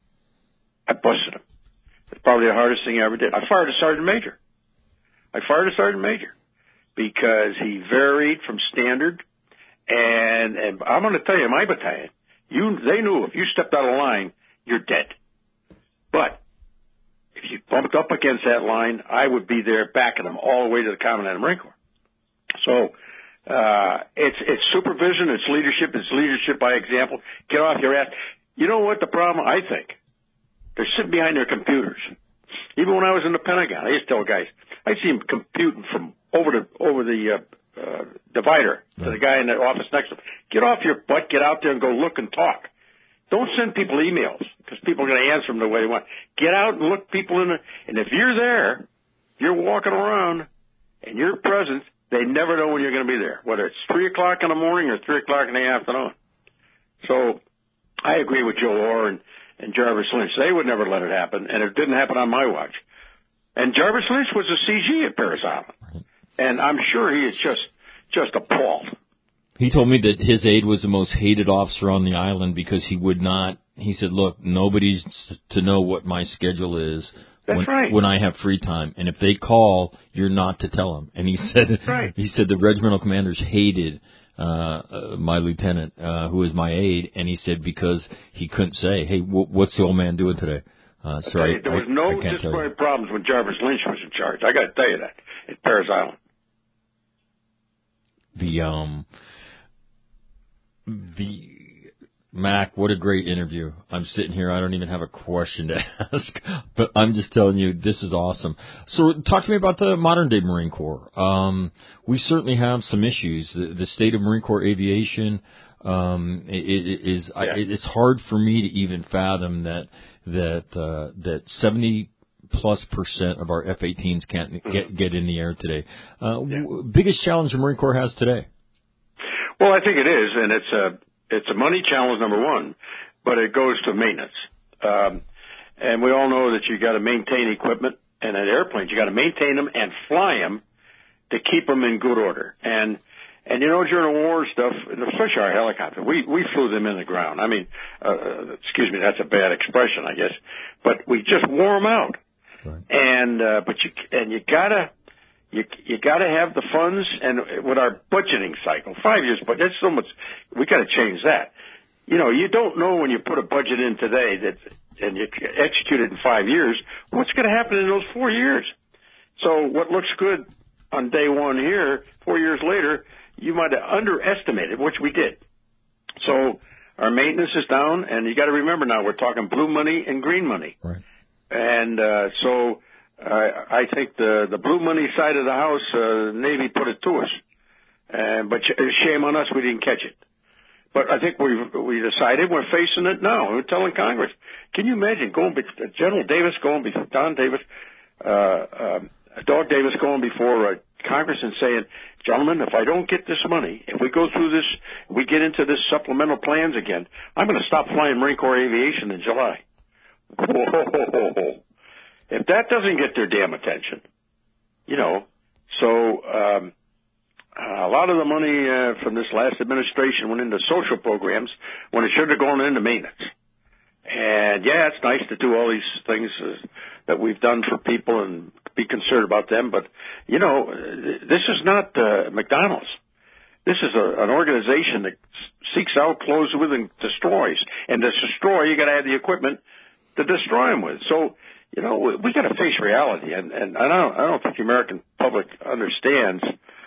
I busted him. It's probably the hardest thing I ever did. I fired a sergeant major. I fired a sergeant major because he varied from standard. And, and I'm going to tell you, my battalion, you, they knew if you stepped out of line, you're dead. But if you bumped up against that line, I would be there backing them all the way to the Commandant of the Marine Corps. So, Uh, it's, it's supervision, it's leadership, it's leadership by example. Get off your ass. You know what the problem, I think? They're sitting behind their computers. Even when I was in the Pentagon, I used to tell guys, I see them computing from over the, over the, uh, uh, divider to the guy in the office next to him. Get off your butt, get out there and go look and talk. Don't send people emails because people are going to answer them the way they want. Get out and look people in the, and if you're there, you're walking around and you're present, they never know when you're going to be there, whether it's three o'clock in the morning or three o'clock in the afternoon. So I agree with Joe Orr and, and Jarvis Lynch. They would never let it happen, and it didn't happen on my watch. And Jarvis Lynch was a C G at Parris Island, and I'm sure he is just just appalled. He told me that his aide was the most hated officer on the island because he would not, he said, look, nobody's to know what my schedule is That's when, right. when I have free time. And if they call, you're not to tell them. And he said, right. he said the regimental commanders hated uh, uh my lieutenant, uh, who was my aide, and he said because he couldn't say, hey, w- what's the old man doing today? Uh, so okay, I, there was I, no I can't disciplinary problems when Jarvis Lynch was in charge. I got to tell you that at Parris Island. The um, the Mac, what a great interview. I'm sitting here, I don't even have a question to ask, but I'm just telling you, this is awesome. So talk to me about the modern day Marine Corps. Um, we certainly have some issues. The, the state of Marine Corps aviation, um, it, it is, yeah. I, it's hard for me to even fathom that, that, uh, that seventy plus percent of our F eighteens can't get, get in the air today. Uh, yeah. w- biggest challenge the Marine Corps has today? Well, I think it is, and it's a, It's a money challenge, number one, but it goes to maintenance. Um, and we all know that you got to maintain equipment and at airplanes, you got to maintain them and fly them to keep them in good order. And, and you know, during the war stuff, especially our helicopter, we, we flew them in the ground. I mean, uh, excuse me, that's a bad expression, I guess, but we just wore them out. Right. And, uh, but you, and you gotta, You you got to have the funds, and with our budgeting cycle, five years, but there's so much we got to change that. You know, you don't know when you put a budget in today that and you execute it in five years, what's going to happen in those four years? So what looks good on day one here, four years later, you might have underestimated, which we did. So our maintenance is down, and you got to remember now we're talking blue money and green money, right? And uh, so. I, I think the the blue money side of the house, uh, Navy put it to us, and but shame on us we didn't catch it. But I think we we decided we're facing it now. We're telling Congress. Can you imagine going be, General Davis going before Don Davis, uh, uh, Dog Davis going before uh, Congress and saying, gentlemen, if I don't get this money, if we go through this, we get into this supplemental plans again, I'm going to stop flying Marine Corps aviation in July. Whoa. If that doesn't get their damn attention, you know, so um, a lot of the money uh, from this last administration went into social programs when it should have gone into maintenance. And, yeah, it's nice to do all these things uh, that we've done for people and be concerned about them. But, you know, this is not uh, McDonald's. This is a, an organization that seeks out, closes with, and destroys. And to destroy, you got to have the equipment to destroy them with. So, you know, we, we got to face reality, and, and I don't, I don't think the American public understands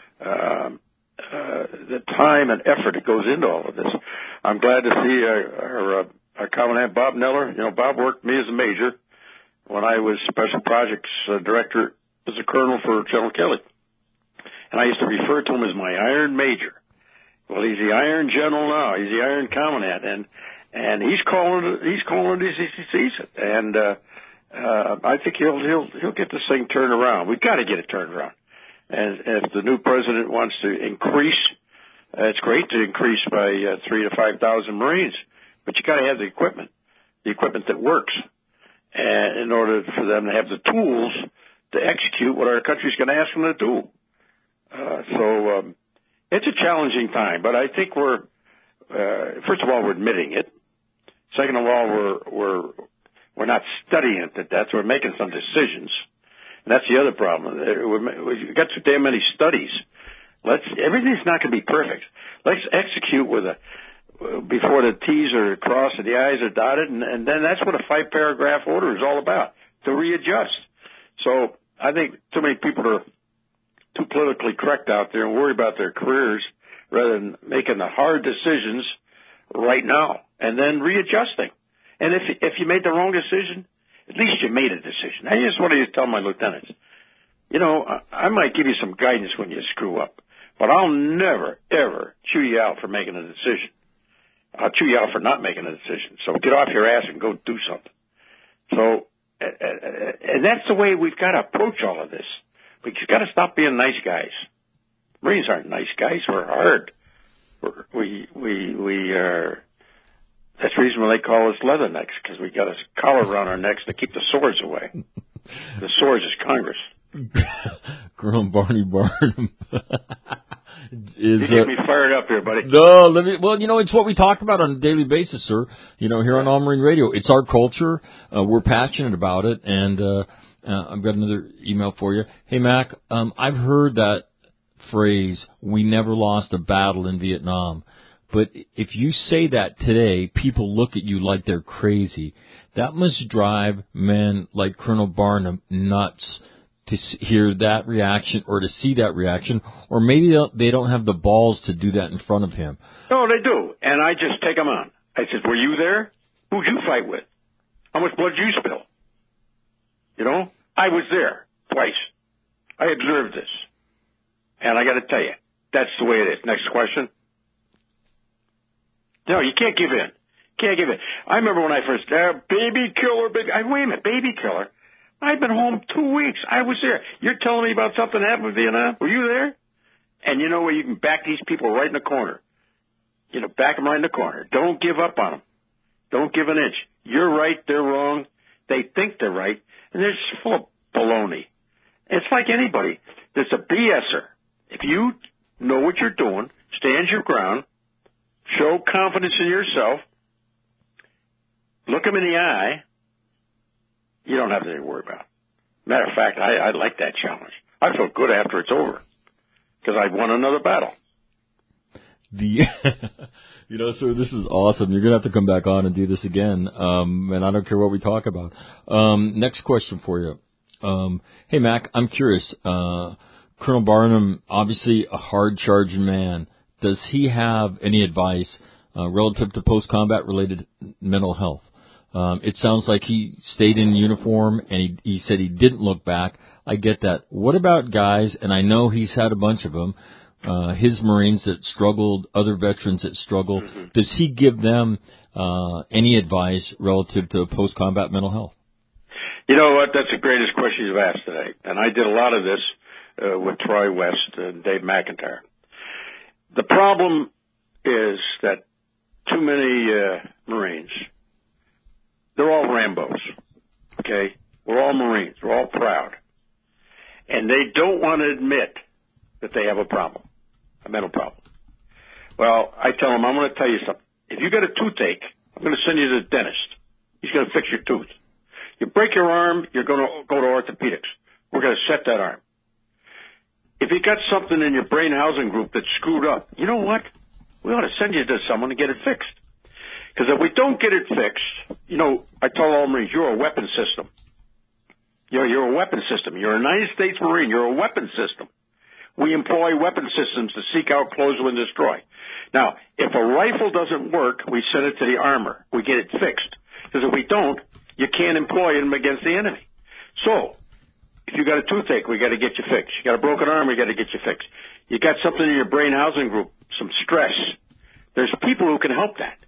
um, uh, the time and effort that goes into all of this. I'm glad to see uh, our, uh, our Commandant Bob Neller. You know, Bob worked me as a major when I was Special Projects uh, Director as a colonel for General Kelly, and I used to refer to him as my Iron Major. Well, he's the Iron General now. He's the Iron Commandant, and and he's calling he's calling it as he sees it, and. Uh, Uh, I think he'll he'll he'll get this thing turned around. We've got to get it turned around. And if the new president wants to increase, uh, it's great to increase by uh, three to five thousand Marines, but you got to have the equipment, the equipment that works, and in order for them to have the tools to execute what our country's going to ask them to do. Uh, so um, it's a challenging time, but I think we're uh, first of all we're admitting it. Second of all, we're we're We're not studying it to death. We're making some decisions. And that's the other problem. We've got too damn many studies. Let's, everything's not going to be perfect. Let's execute with a, before the T's are crossed and the I's are dotted, and, and then that's what a five-paragraph order is all about, to readjust. So I think too many people are too politically correct out there and worry about their careers rather than making the hard decisions right now and then readjusting. And if if you made the wrong decision, at least you made a decision. I just want to tell my lieutenants, you know, I, I might give you some guidance when you screw up, but I'll never, ever chew you out for making a decision. I'll chew you out for not making a decision. So get off your ass and go do something. So, and that's the way we've got to approach all of this. But you've got to stop being nice guys. Marines aren't nice guys. We're hard. We're, we we we are. That's the reason why they call us leathernecks, because we got a collar around our necks to keep the swords away. The swords is Congress. Colonel Barney Barnum. is, you get uh, me fired up here, buddy. No, let me, well, you know, it's what we talk about on a daily basis, sir. You know, here on All Marine Radio. It's our culture. Uh, we're passionate about it, and uh, Uh, I've got another email for you. Hey, Mac, um, I've heard that phrase, we never lost a battle in Vietnam. But if you say that today, people look at you like they're crazy. That must drive men like Colonel Barnum nuts to hear that reaction or to see that reaction, or maybe they don't have the balls to do that in front of him. No, they do, and I just take them on. I said, were you there? Who'd you fight with? How much blood did you spill? You know, I was there twice. I observed this. And I got to tell you, that's the way it is. Next question. No, you can't give in. Can't give in. I remember when I first, uh, baby killer, baby. I, wait a minute, baby killer? I've been home two weeks. I was there. You're telling me about something happened in Vietnam? Were you there? And you know where you can back these people right in the corner. You know, back them right in the corner. Don't give up on them. Don't give an inch. You're right, they're wrong. They think they're right, and they're just full of baloney. It's like anybody. There's a BSer. If you know what you're doing, stand your ground, show confidence in yourself, look them in the eye, you don't have anything to worry about. Matter of fact, I, I like that challenge. I feel good after it's over because I won another battle. The, you know, sir, this is awesome. You're going to have to come back on and do this again. Um, and I don't care what we talk about. Um, next question for you. Um, hey, Mac, I'm curious. Uh, Colonel Barnum, obviously a hard-charging man. Does he have any advice uh, relative to post-combat related mental health? Um, it sounds like he stayed in uniform, and he, he said he didn't look back. I get that. What about guys, and I know he's had a bunch of them, uh, his Marines that struggled, other veterans that struggle. Mm-hmm. Does he give them uh, any advice relative to post-combat mental health? You know what? That's the greatest question you've asked today. And I did a lot of this uh, with Troy West and Dave McIntyre. The problem is that too many uh, Marines, they're all Rambos, okay? We're all Marines. We're all proud. And they don't want to admit that they have a problem, a mental problem. Well, I tell them, I'm going to tell you something. If you got a toothache, I'm going to send you to the dentist. He's going to fix your tooth. You break your arm, you're going to go to orthopedics. We're going to set that arm. If you got something in your brain housing group that's screwed up, you know what? We ought to send you to someone to get it fixed. Because if we don't get it fixed, you know, I tell all Marines, you're a weapon system. You're, you're a weapon system. You're a United States Marine. You're a weapon system. We employ weapon systems to seek out, close, and destroy. Now, if a rifle doesn't work, we send it to the armor. We get it fixed. Because if we don't, you can't employ them against the enemy. So, if you got a toothache, we got to get you fixed. You got a broken arm, we got to get you fixed. You got something in your brain housing group, some stress. There's people who can help that.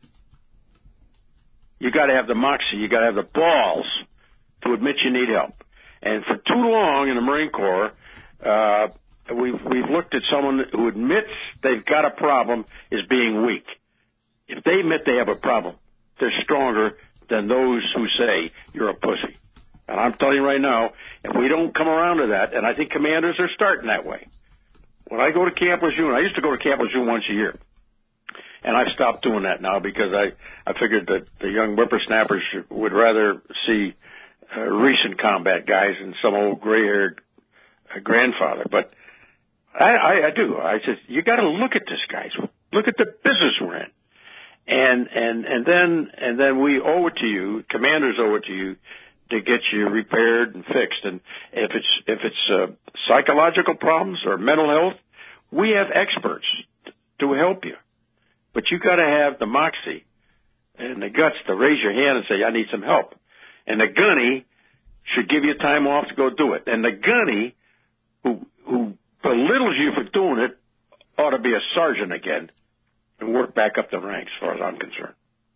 You got to have the moxie. You got to have the balls to admit you need help. And for too long in the Marine Corps, uh, we've we've looked at someone who admits they've got a problem as being weak. If they admit they have a problem, they're stronger than those who say you're a pussy. And I'm telling you right now, if we don't come around to that, and I think commanders are starting that way. When I go to Camp Lejeune, I used to go to Camp Lejeune once a year. And I've stopped doing that now because I, I figured that the young whippersnappers would rather see uh, recent combat guys than some old gray-haired uh, grandfather. But I, I, I do. I said, you got to look at this, guys. Look at the business we're in. And, and, and then, and then we owe it to you, commanders owe it to you to get you repaired and fixed. And if it's, if it's, uh, psychological problems or mental health, we have experts to help you. But you got to have the moxie and the guts to raise your hand and say, I need some help. And the gunny should give you time off to go do it. And the gunny who, who belittles you for doing it ought to be a sergeant again and work back up the ranks as far as I'm concerned.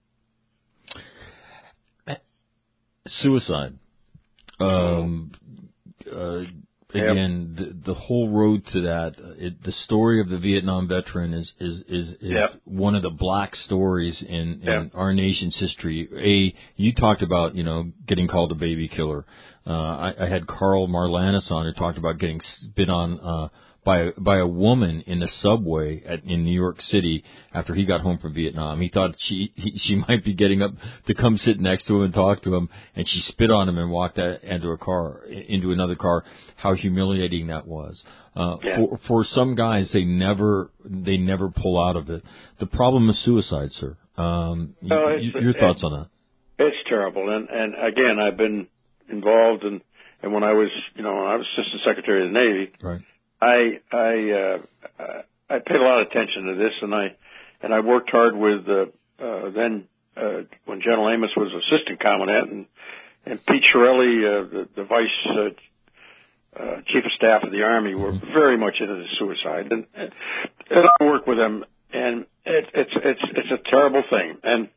Suicide. Um, uh, Again, yep. the, the whole road to that, it, the story of the Vietnam veteran is is is, is yep. one of the black stories in, in yep. our nation's history. A, you talked about, you know, getting called a baby killer. Uh, I, I had Carl Marlanis on who talked about getting spit on uh, by by a woman in the subway at, in New York City after he got home from Vietnam. He thought she he, she might be getting up to come sit next to him and talk to him, and she spit on him and walked out into a car, into another car. How humiliating that was. Uh, yeah. for for some guys, they never they never pull out of it. The problem is suicide, sir. Um, well, you, your thoughts on that? It's terrible, and and again, I've been involved in, and when I was, you know, when I was Assistant Secretary of the Navy, right. I I uh, I paid a lot of attention to this, and I and I worked hard with uh, uh, then uh, when General Amos was Assistant Commandant, and and Pete Shirelli, uh, the, the Vice uh, uh, Chief of Staff of the Army, were mm-hmm. very much into the suicide, and, and I worked with them, and it, it's it's it's a terrible thing, and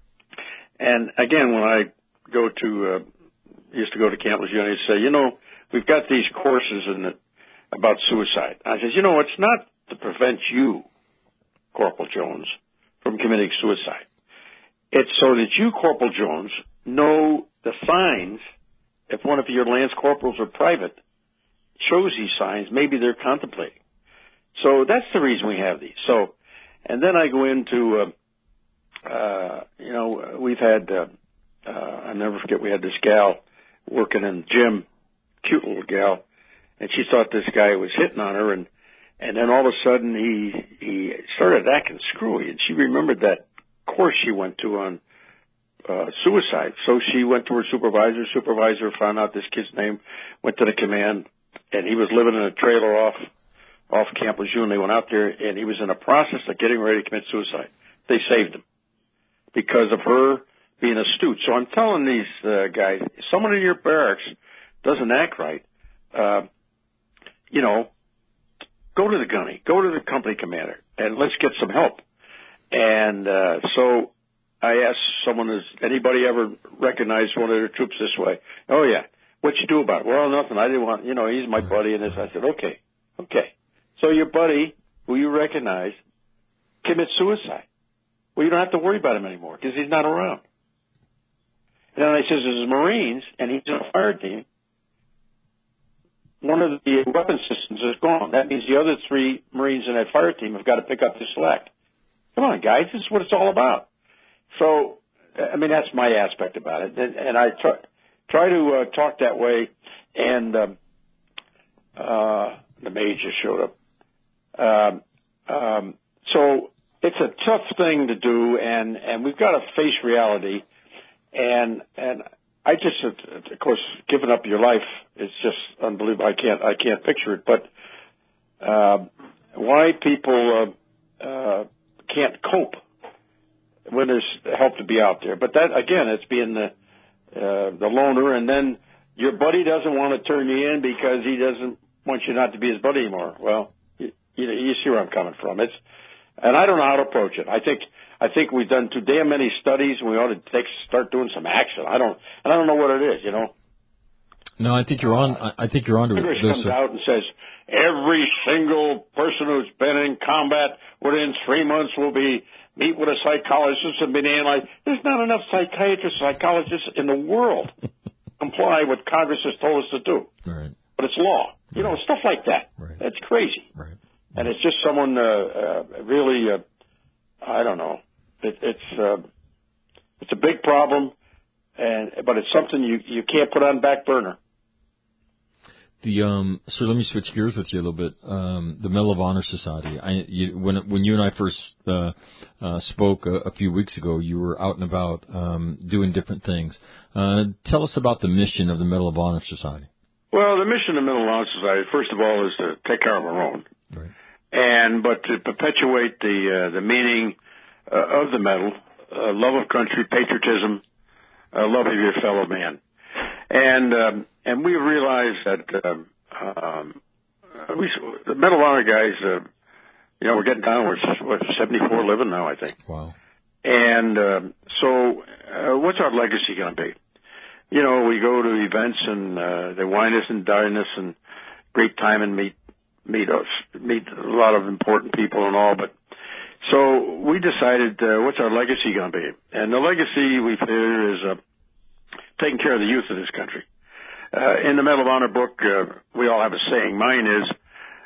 and again, when I go to uh, used to go to Camp Lejeune, and say, you know, we've got these courses in the about suicide. I said, you know, it's not to prevent you, Corporal Jones, from committing suicide. It's so that you, Corporal Jones, know the signs. If one of your lance corporals or private shows these signs, maybe they're contemplating. So that's the reason we have these. So, and then I go into, uh, uh, you know, we've had, uh, uh, I'll never forget, we had this gal working in the gym, cute little gal, and she thought this guy was hitting on her, and and then all of a sudden he he started acting screwy, and she remembered that course she went to on uh, suicide. So she went to her supervisor. Supervisor found out this kid's name, went to the command, and he was living in a trailer off off Camp Lejeune. They went out there, and he was in the process of getting ready to commit suicide. They saved him because of her being astute. So I'm telling these uh, guys, if someone in your barracks doesn't act right, uh, you know, go to the gunny, go to the company commander, and let's get some help. And uh, so I asked someone, has anybody ever recognized one of their troops this way? Oh, yeah. What'd you do about it? Well, nothing. I didn't want, you know, he's my buddy and this. I said, okay, okay. So your buddy, who you recognize, commits suicide. Well, you don't have to worry about him anymore because he's not around. And then I says, there's Marines, and he's in a fire team. One of the weapon systems is gone. That means the other three Marines in that fire team have got to pick up the slack. Come on, guys, this is what it's all about. So, I mean, that's my aspect about it. And, and I try, try to uh, talk that way. And um, uh, the maid just showed up. Um, um, so it's a tough thing to do, and, and we've got to face reality. And and I just, of course, giving up your life is just unbelievable. I can't, I can't picture it. But uh, why people uh, uh, can't cope when there's help to be out there? But that again, it's being the uh, the loner, and then your buddy doesn't want to turn you in because he doesn't want you not to be his buddy anymore. Well, you, you, you see where I'm coming from. It's, and I don't know how to approach it. I think. I think we've done too damn many studies, and we ought to take, start doing some action. I don't, and I don't know what it is, you know. No, I think you're on. I think you're on to it. Congress comes out and says every single person who's been in combat within three months will be meet with a psychologist and be analyzed. There's not enough psychiatrists, psychologists in the world comply with Congress has told us to do. Right. But it's law, you right. know, stuff like that. Right. That's crazy. Right. And it's just someone uh, uh, really. Uh, I don't know. It, it's uh, it's a big problem, and but it's something you, you can't put on back burner. The um, so let me switch gears with you a little bit. Um, the Medal of Honor Society. I, you, when when you and I first uh, uh, spoke a, a few weeks ago, you were out and about um, doing different things. Uh, tell us about the mission of the Medal of Honor Society. Well, the mission of the Medal of Honor Society, first of all, is to take care of our own, right. and but to perpetuate the uh, the meaning uh, of the medal, uh, love of country, patriotism, uh, love of your fellow man. And um, and we realized that um, um, we the Medal of Honor guys, uh, you know, we're getting down. We're what, seventy-four living now, I think. Wow. And um, so, uh, what's our legacy going to be? You know, we go to events and uh, they wine us and dine us and great time and meet meet us meet a lot of important people and all. But so we decided, uh, what's our legacy going to be? And the legacy we figure is uh, taking care of the youth of this country. Uh, in the Medal of Honor book, uh, we all have a saying. Mine is,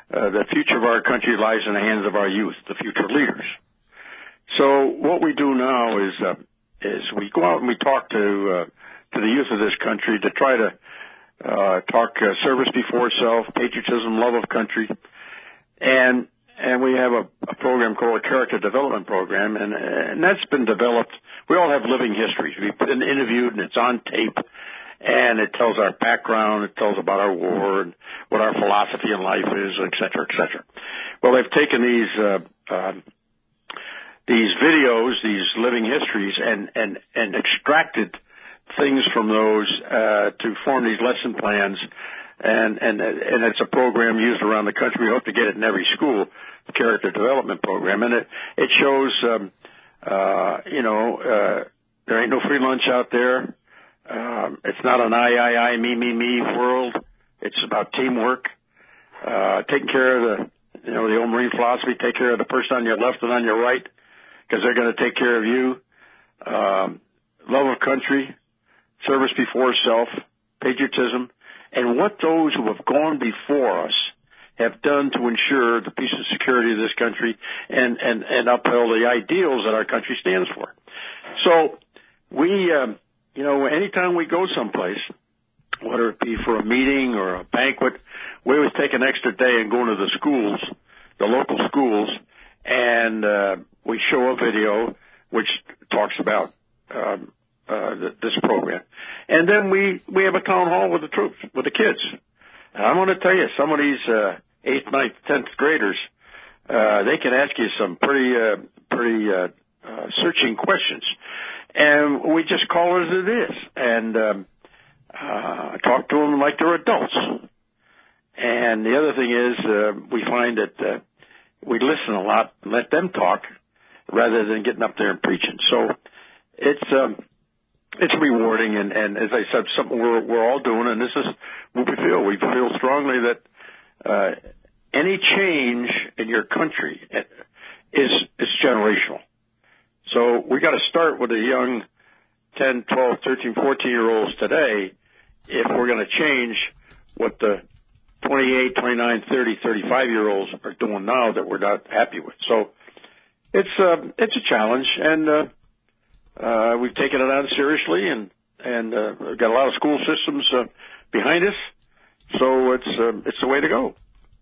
uh, the future of our country lies in the hands of our youth, the future leaders. So what we do now is uh, is we go out and we talk to uh, to the youth of this country to try to uh, talk uh, service before self, patriotism, love of country, and and we have a, a program called a character development program, and and that's been developed. We all have living histories. We've been interviewed, and it's on tape, and it tells our background, it tells about our war, and what our philosophy in life is, et cetera, et cetera. Well, they've taken these. Uh, uh, these videos, these living histories, and, and, and extracted things from those, uh, to form these lesson plans. And, and, and it's a program used around the country. We hope to get it in every school, the character development program. And it, it shows, um, uh, you know, uh, there ain't no free lunch out there. Um, it's not an I, I, I, me, me, me world. It's about teamwork, uh, taking care of the, you know, the old Marine philosophy, take care of the person on your left and on your right, because they're going to take care of you. Um, love of country, service before self, patriotism, and what those who have gone before us have done to ensure the peace and security of this country and, and, and upheld the ideals that our country stands for. So we, um, you know, anytime we go someplace, whether it be for a meeting or a banquet, we always take an extra day and go into the schools, the local schools, and uh, we show a video which talks about um, uh, th- this program. And then we, we have a town hall with the troops, with the kids. And I'm going to tell you, some of these uh, eighth, ninth, tenth graders, uh, they can ask you some pretty, uh, pretty uh, uh, searching questions. And we just call it as it is. And um, uh, talk to them like they're adults. And the other thing is uh, we find that uh, we listen a lot and let them talk rather than getting up there and preaching. So it's um, it's rewarding, and, and as I said, something we're we're all doing, and this is what we feel. We feel strongly that uh, any change in your country is is generational. So we got to start with the young ten, twelve, thirteen, fourteen-year-olds today if we're going to change what the twenty-eight, twenty-nine, thirty, thirty-five-year-olds are doing now that we're not happy with. So it's uh, it's a challenge, and uh, uh, we've taken it on seriously, and and uh, we've got a lot of school systems uh, behind us. So it's uh, it's the way to go.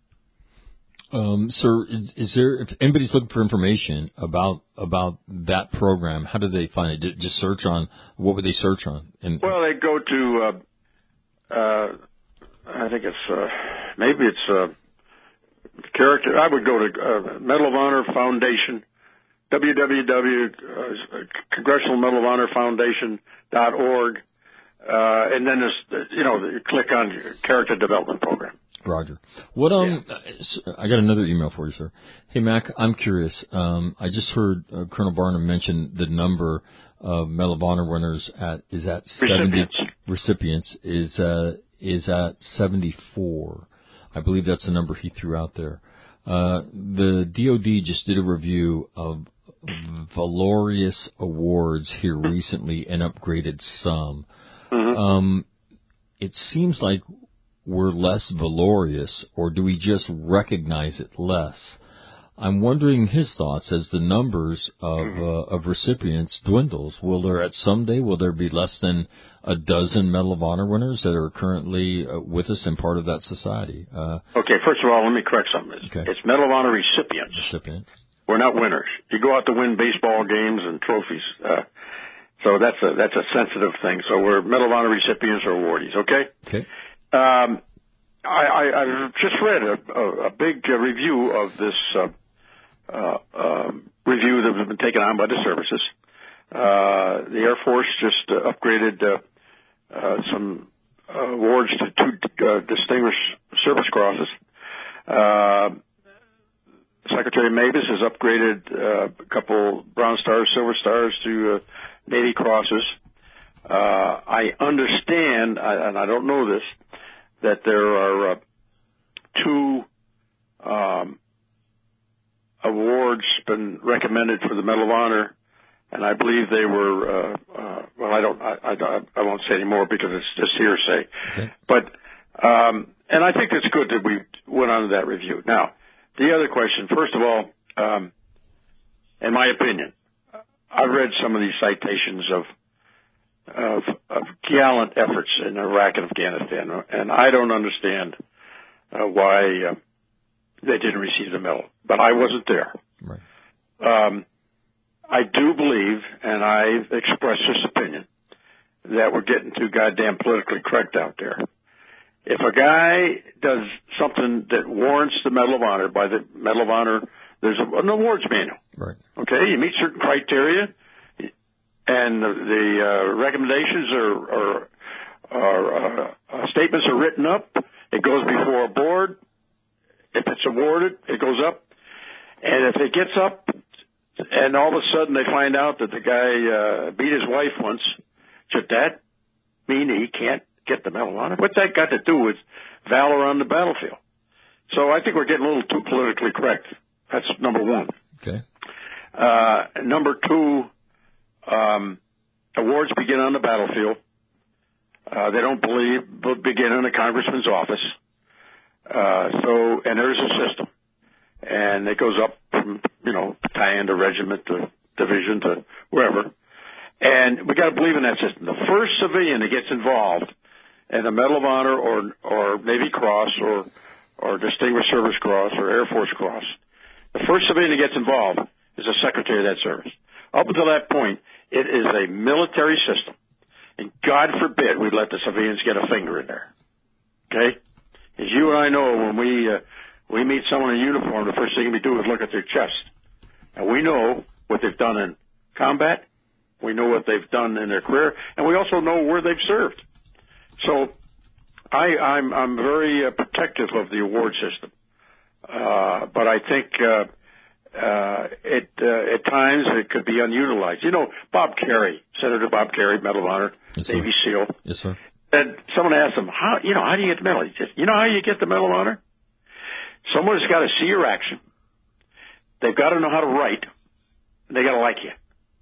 Um, sir, is, is there, if anybody's looking for information about about that program, how do they find it? Just search on, what would they search on? And, well, they go to, uh, uh, I think it's, uh, maybe it's uh, character. I would go to uh, Medal of Honor Foundation, w w w dot congressional medal of honor foundation dot org, uh, and then there's, you know, you click on character development program. Roger. What um, yeah. I got another email for you, sir. Hey, Mac, I'm curious. Um, I just heard uh, Colonel Barnum mention the number of Medal of Honor winners at is at seventy recipients is uh, is at seventy-four. I believe that's the number he threw out there. Uh, the D O D just did a review of Valorious Awards here recently and upgraded some. Mm-hmm. Um, it seems like we're less valorous, or do we just recognize it less? I'm wondering his thoughts as the numbers of uh, of recipients dwindles. Will there, at some day, will there be less than a dozen Medal of Honor winners that are currently uh, with us and part of that society? Uh, okay, first of all, let me correct something. It's, okay. it's Medal of Honor recipients. Recipients. We're not winners. You go out to win baseball games and trophies. Uh, so that's a that's a sensitive thing. So we're Medal of Honor recipients or awardees, okay? Okay. Um, I, I, I just read a, a, a big uh, review of this uh, uh, uh, review that has been taken on by the services. Uh, the Air Force just uh, upgraded uh, uh, some awards to two uh, Distinguished Service Crosses. Uh, Secretary Mavis has upgraded uh, a couple Bronze Stars, Silver Stars to uh, Navy Crosses. Uh, I understand, I, and I don't know this, that there are uh, two um, awards been recommended for the Medal of Honor, and I believe they were. Uh, uh, well, I don't. I, I, I won't say anymore because it's just hearsay. Okay. But um, and I think it's good that we went on to that review. Now, the other question, first of all, um, in my opinion, I've read some of these citations of, of, of gallant efforts in Iraq and Afghanistan, and I don't understand uh, why uh, they didn't receive the medal. But I wasn't there. Right. Um, I do believe, and I've expressed this opinion, that we're getting too goddamn politically correct out there. If a guy does something that warrants the Medal of Honor, by the Medal of Honor, there's a, an awards manual. Right. Okay, you meet certain criteria, and the, the uh, recommendations are, are, are uh, uh, statements are written up. It goes before a board. If it's awarded, it goes up. And if it gets up, and all of a sudden they find out that the guy uh, beat his wife once, should that mean he can't get the Medal of Honor? What's that got to do with valor on the battlefield? So I think we're getting a little too politically correct. That's number one. Okay. Uh, number two, um, awards begin on the battlefield. Uh, they don't believe begin in a congressman's office. Uh, so, and there's a system, and it goes up from, you know, battalion to regiment to division to wherever. And we got to believe in that system. The first civilian that gets involved in a Medal of Honor or or Navy Cross or or Distinguished Service Cross or Air Force Cross, the first civilian that gets involved is the Secretary of that service. Up until that point, it is a military system, and God forbid we let the civilians get a finger in there. Okay, as you and I know, when we uh, we meet someone in uniform, the first thing we do is look at their chest, and we know what they've done in combat. We know what they've done in their career, and we also know where they've served. So I, I'm, I'm very uh, protective of the award system, uh, but I think uh, uh, it uh, at times it could be unutilized. You know, Bob Kerrey, Senator Bob Kerrey, Medal of Honor, yes, Navy sir. SEAL. Yes, sir. And someone asked him, "How you know how do you get the medal?" He said, "You know how you get the Medal of Honor? Someone's got to see your action. They've got to know how to write. And they got to like you."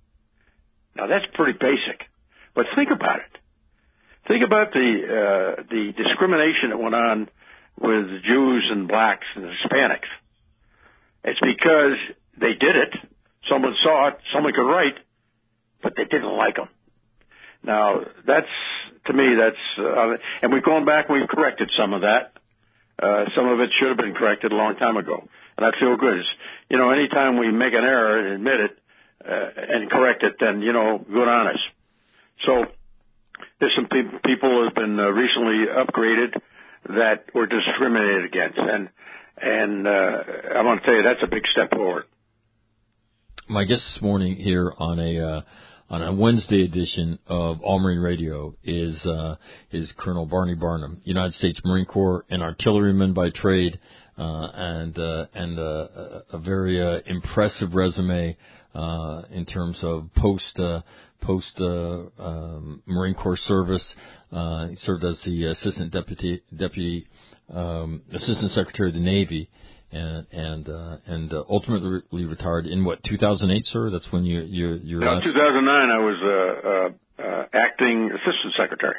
Now that's pretty basic, but think about it. Think about the uh, the discrimination that went on with Jews and blacks and Hispanics. It's because they did it. Someone saw it. Someone could write, but they didn't like them. Now that's to me that's uh, and we've gone back and we've corrected some of that. Uh, some of it should have been corrected a long time ago, and I feel good. It's, you know, anytime we make an error and admit it. Uh, and correct it, then, you know, good on us. So there's some pe- people who have been uh, recently upgraded that were discriminated against, and and uh, I want to tell you that's a big step forward. My guest this morning here on a uh, on a Wednesday edition of All Marine Radio is uh, is Colonel Barney Barnum, United States Marine Corps, an artilleryman by trade, uh, and uh, and uh, a very uh, impressive resume. Uh, in terms of post uh, post uh, um, Marine Corps service, uh, he served as the assistant deputy deputy um, assistant secretary of the Navy, and and uh, and uh, ultimately retired in what two thousand eight, sir? That's when you you your no, last. two thousand nine. I was uh, uh, uh, acting assistant secretary.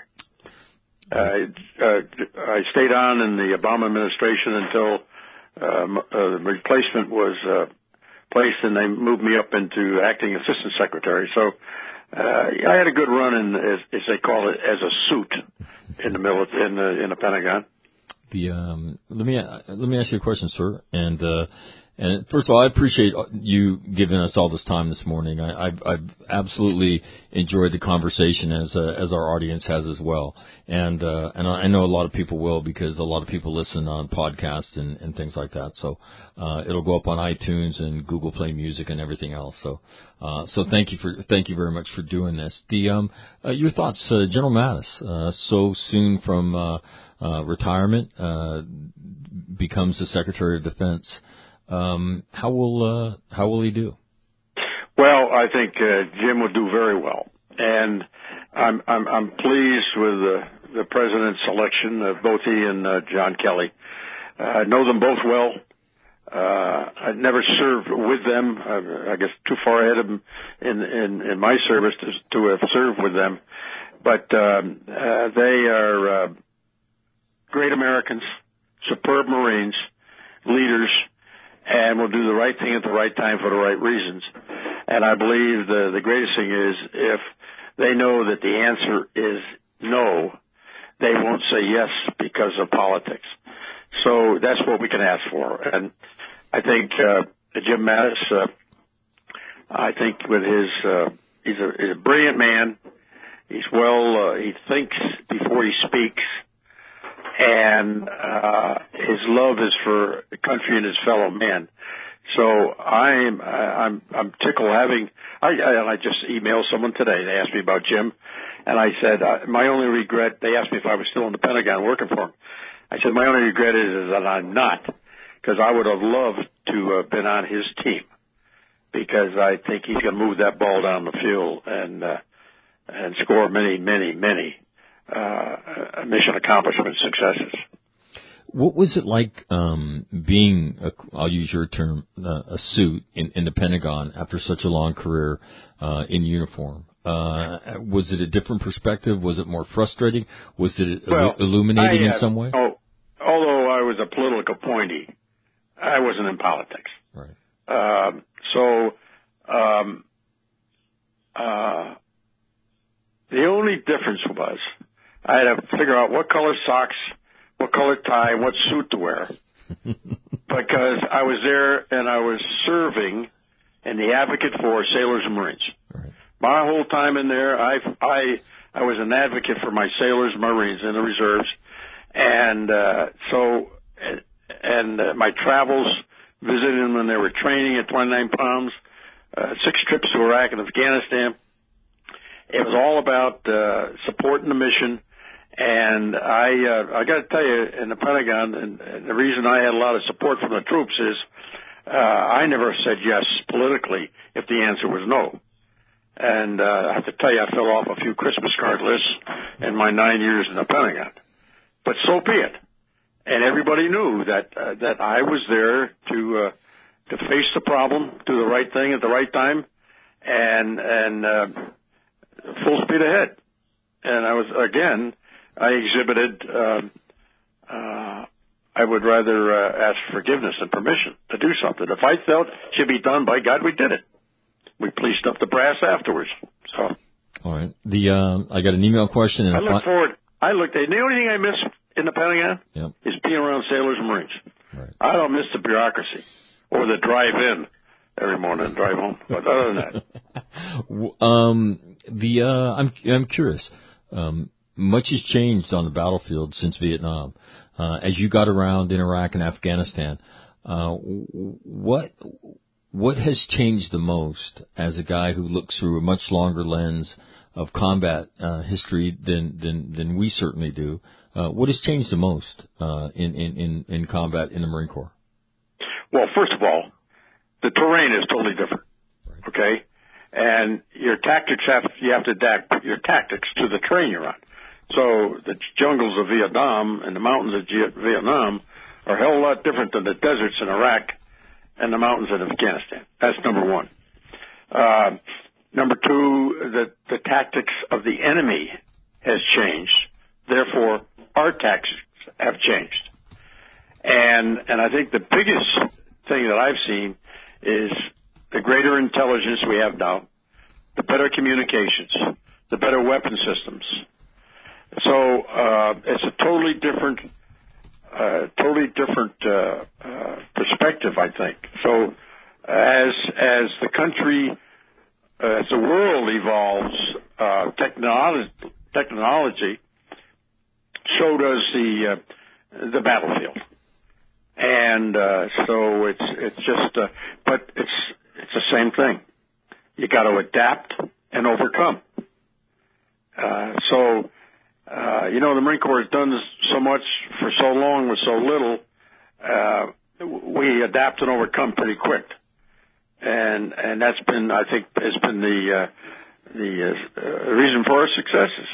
Uh, uh, I stayed on in the Obama administration until um, uh, the replacement was. Uh, place and they moved me up into acting assistant secretary. So uh, I had a good run in, as, as they call it, as a suit in the military, in the in the Pentagon. The um, let me let me ask you a question, sir. And uh, and first of all, I appreciate you giving us all this time this morning. I, I've, I've absolutely enjoyed the conversation, as uh, as our audience has as well. And uh, and I know a lot of people will, because a lot of people listen on podcasts and, and things like that. So uh, it'll go up on iTunes and Google Play Music and everything else. So uh, so thank you for thank you very much for doing this. The um, uh, your thoughts, uh, General Mattis, uh, so soon from uh, uh, retirement, uh, becomes the Secretary of Defense. Um, how will uh, how will he do? Well, I think uh, Jim will do very well, and I'm I'm, I'm pleased with the, the president's selection of both he and uh, John Kelly. Uh, I know them both well. Uh, I've never served with them. I, I guess too far ahead of them in in, in my service to, to have served with them, but um, uh, they are uh, great Americans, superb Marines, leaders, and will do the right thing at the right time for the right reasons. And I believe the, the greatest thing is if they know that the answer is no, they won't say yes because of politics. So that's what we can ask for. And I think uh, Jim Mattis, uh, I think with his, uh, he's, a, he's a brilliant man. He's well, uh, he thinks before he speaks. And uh, his love is for the country and his fellow men. So I'm I'm I'm tickled having. I I, I just emailed someone today. They asked me about Jim, and I said uh, my only regret. They asked me if I was still in the Pentagon working for him. I said my only regret is, is that I'm not, because I would have loved to have been on his team, because I think he's going to move that ball down the field and uh, and score many many many. Uh, mission accomplishment successes. What was it like um, being, a, I'll use your term, uh, a suit in, in the Pentagon after such a long career uh, in uniform? Uh, was it a different perspective? Was it more frustrating? Was it well, illuminating I, uh, in some way? Oh, although I was a political appointee, I wasn't in politics. Right. Um, so um, uh, the only difference was I had to figure out what color socks, what color tie, what suit to wear, because I was there and I was serving and the advocate for sailors and Marines. Right. My whole time in there, I, I, I was an advocate for my sailors, Marines, and the reserves, and uh, so, and uh, my travels, visiting them when they were training at twenty-nine pounds, uh, six trips to Iraq and Afghanistan. It was all about uh, supporting the mission. And I, uh, I got to tell you, in the Pentagon, and, and the reason I had a lot of support from the troops is uh, I never said yes politically if the answer was no. And uh, I have to tell you, I fell off a few Christmas card lists in my nine years in the Pentagon. But so be it. And everybody knew that uh, that I was there to uh, to face the problem, do the right thing at the right time, and and uh, full speed ahead. And I was again. I exhibited, uh, uh, I would rather uh, ask forgiveness and permission to do something. If I felt it should be done, by God, we did it. We policed up the brass afterwards. So, all right. The uh, I got an email question. And I look forward. I looked at the only thing I miss in the Pentagon yep. is being around sailors and Marines. Right. I don't miss the bureaucracy or the drive-in every morning and drive home. But other than that, um, the uh, I'm I'm curious. Um, Much has changed on the battlefield since Vietnam. Uh, as you got around in Iraq and Afghanistan, uh, what what has changed the most as a guy who looks through a much longer lens of combat uh, history than, than than we certainly do? Uh, what has changed the most uh, in, in, in, in combat in the Marine Corps? Well, first of all, the terrain is totally different. Right. Okay, and your tactics have you have to adapt your tactics to the terrain you're on. So the jungles of Vietnam and the mountains of Vietnam are a hell of a lot different than the deserts in Iraq and the mountains in Afghanistan. That's number one. Uh, number two, the, the tactics of the enemy has changed. Therefore, our tactics have changed. And, and I think the biggest thing that I've seen is the greater intelligence we have now, the better communications, the better weapon systems. So uh, it's a totally different, uh, totally different uh, uh, perspective, I think. So as as the country, uh, as the world evolves, uh, technology, technology showed us the uh, the battlefield, and uh, so it's it's just, uh, but it's it's the same thing. You got to adapt and overcome. Uh, so. Uh, you know, the Marine Corps has done so much for so long with so little. Uh, we adapt and overcome pretty quick, and and that's been, I think, has been the uh, the uh, reason for our successes.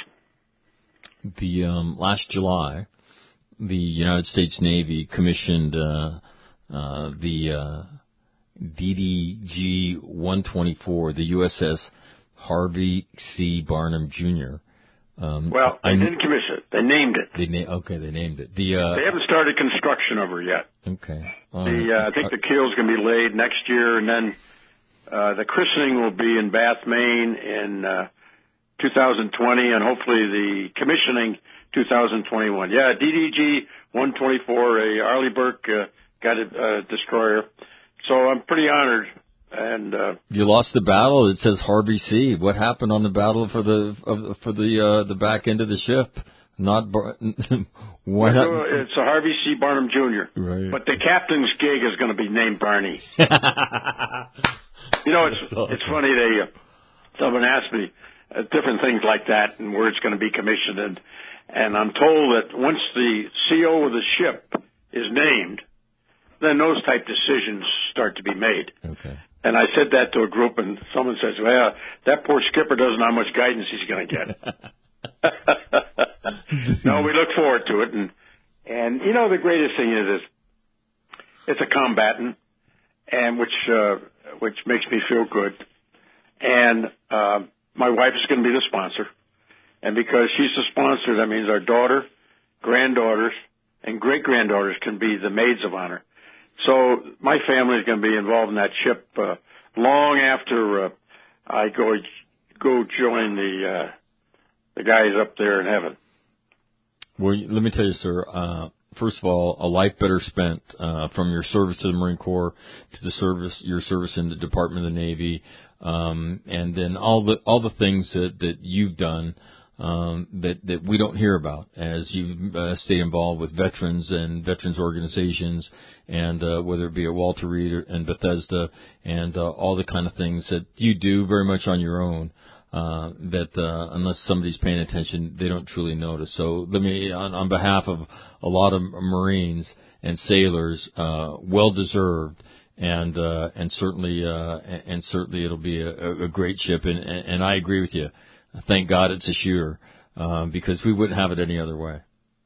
The um, last July, the United States Navy commissioned uh, uh, the uh, D D G one twenty-four, the U S S Harvey C. Barnum Junior Um, well, they I, didn't commission it. They named it. They na- okay, they named it. The uh, They haven't started construction of her yet. Okay. Uh, the uh, I think the keel's going to be laid next year, and then uh, the christening will be in Bath, Maine in uh, two thousand twenty, and hopefully the commissioning two thousand twenty-one. Yeah, D D G one twenty-four, a Arleigh Burke uh, got a uh, destroyer. So I'm pretty honored. And uh, you lost the battle. It says Harvey C. What happened on the battle for the of, for the uh, the back end of the ship? Not Bar- what? No, it's a Harvey C. Barnum Junior Right. But the captain's gig is going to be named Barney. You know, it's awesome. It's funny. They uh, someone asked me uh, different things like that and where it's going to be commissioned, and and I'm told that once the C O of the ship is named, then those type decisions start to be made. Okay. And I said that to a group, and someone says, well, that poor skipper doesn't know how much guidance he's going to get. No, we look forward to it. And, and you know, the greatest thing is, is it's a combatant, and which, uh, which makes me feel good. And, uh, my wife is going to be the sponsor. And because she's the sponsor, that means our daughter, granddaughters, and great-granddaughters can be the maids of honor. So my family is going to be involved in that ship uh, long after uh, I go go join the uh, the guys up there in heaven. Well, let me tell you, sir. Uh, first of all, a life better spent uh, from your service to the Marine Corps to the service, your service in the Department of the Navy, um, and then all the all the things that, that you've done. Um, that, that we don't hear about as you uh, stay involved with veterans and veterans organizations, and uh, whether it be at Walter Reed or, and Bethesda, and uh, all the kind of things that you do very much on your own, uh, that uh, unless somebody's paying attention, they don't truly notice. So let me, on, on behalf of a lot of Marines and sailors, uh, well deserved. And uh, and certainly uh, and certainly it'll be a, a great ship, and, and I agree with you. Thank God it's a shooter, um, because we wouldn't have it any other way.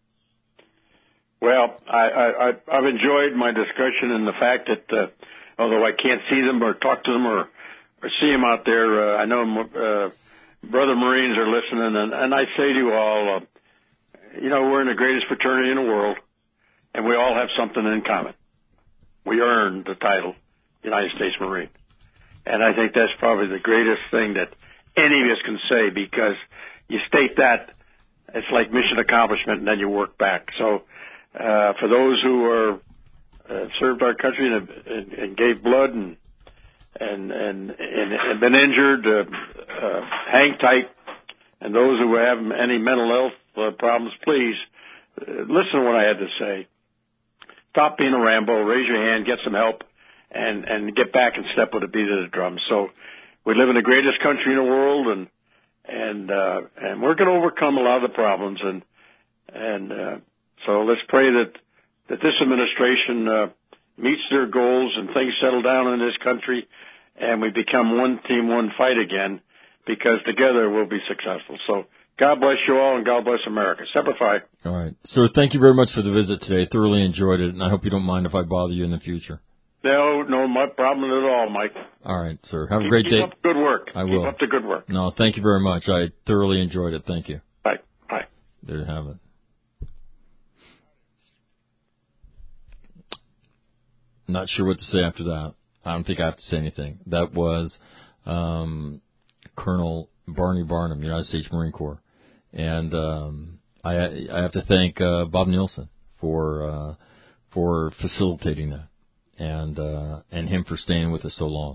Well, I, I, I've enjoyed my discussion and the fact that, uh, although I can't see them or talk to them or, or see them out there, uh, I know uh, brother Marines are listening, and, and I say to you all, uh, you know, we're in the greatest fraternity in the world, and we all have something in common. We earned the title United States Marine. And I think that's probably the greatest thing that any of us can say, because you state that, it's like mission accomplishment, and then you work back. So uh, for those who are uh, served our country and, and, and gave blood and and and, and, and been injured, uh, uh, hang tight. And those who have any mental health uh, problems, please uh, listen to what I had to say. Stop being a Rambo. Raise your hand. Get some help, and and get back and step with a beat of the drum. So. We live in the greatest country in the world, and and uh, and we're going to overcome a lot of the problems, and and uh, so let's pray that that this administration uh, meets their goals and things settle down in this country, and we become one team, one fight again, because together we'll be successful. So God bless you all, and God bless America. Semper Fi. All right, sir. Thank you very much for the visit today. Thoroughly enjoyed it, and I hope you don't mind if I bother you in the future. No, no, my problem at all, Mike. All right, sir. Have keep, a great keep day. Keep up the good work. I keep will. Keep up the good work. No, thank you very much. I thoroughly enjoyed it. Thank you. Bye. Bye. There you have it. Not sure what to say after that. I don't think I have to say anything. That was um, Colonel Barney Barnum, United States Marine Corps. And um, I, I have to thank uh, Bob Nielsen for uh, for facilitating that. And uh, and him for staying with us so long.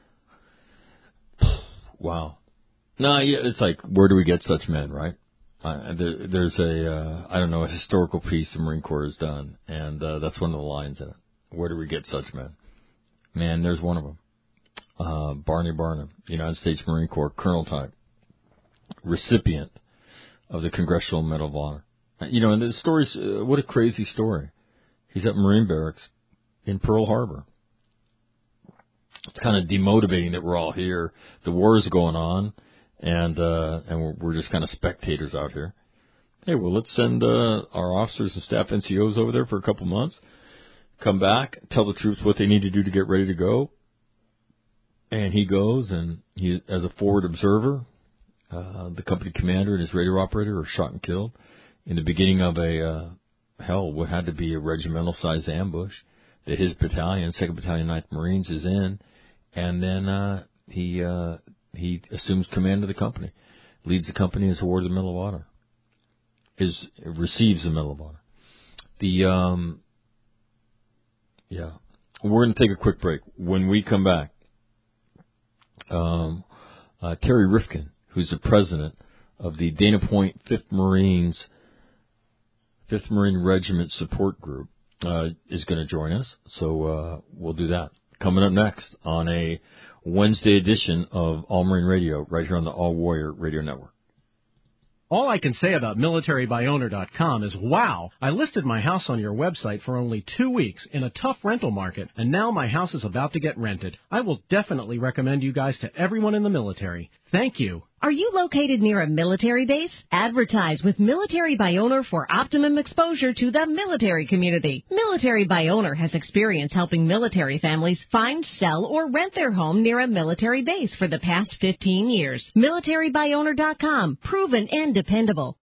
Wow. No, yeah, it's like, where do we get such men, right? Uh, there, there's a, uh, I don't know, a historical piece the Marine Corps has done, and uh, that's one of the lines in it. Where do we get such men? Man, there's one of them. Uh, Barney Barnum, United States Marine Corps, Colonel type, recipient of the Congressional Medal of Honor. You know, and the story's, uh, what a crazy story. He's at Marine Barracks in Pearl Harbor. It's kind of demotivating that we're all here. The war is going on, and uh, and we're, we're just kind of spectators out here. Hey, well, let's send uh, our officers and staff N C Os over there for a couple months, come back, tell the troops what they need to do to get ready to go. And he goes, and he, as a forward observer, uh, the company commander and his radio operator were shot and killed in the beginning of a, uh, hell, what had to be a regimental-sized ambush that his battalion, second Battalion, ninth Marines, is in. And then uh, he uh, he assumes command of the company, leads the company as awarded the Medal of Honor, is receives the Medal of Honor. The um, yeah, we're going to take a quick break. When we come back, um, uh, Terry Rifkin, who's the president of the Dana Point fifth Marines, fifth Marine Regiment Support Group, uh, is going to join us. So uh, we'll do that. Coming up next on a Wednesday edition of All Marine Radio, right here on the All Warrior Radio Network. All I can say about military by owner dot com is, wow, I listed my house on your website for only two weeks in a tough rental market, and now my house is about to get rented. I will definitely recommend you guys to everyone in the military. Thank you. Are you located near a military base? Advertise with Military by Owner for optimum exposure to the military community. Military by Owner has experience helping military families find, sell, or rent their home near a military base for the past fifteen years. military by owner dot com. Proven and dependable.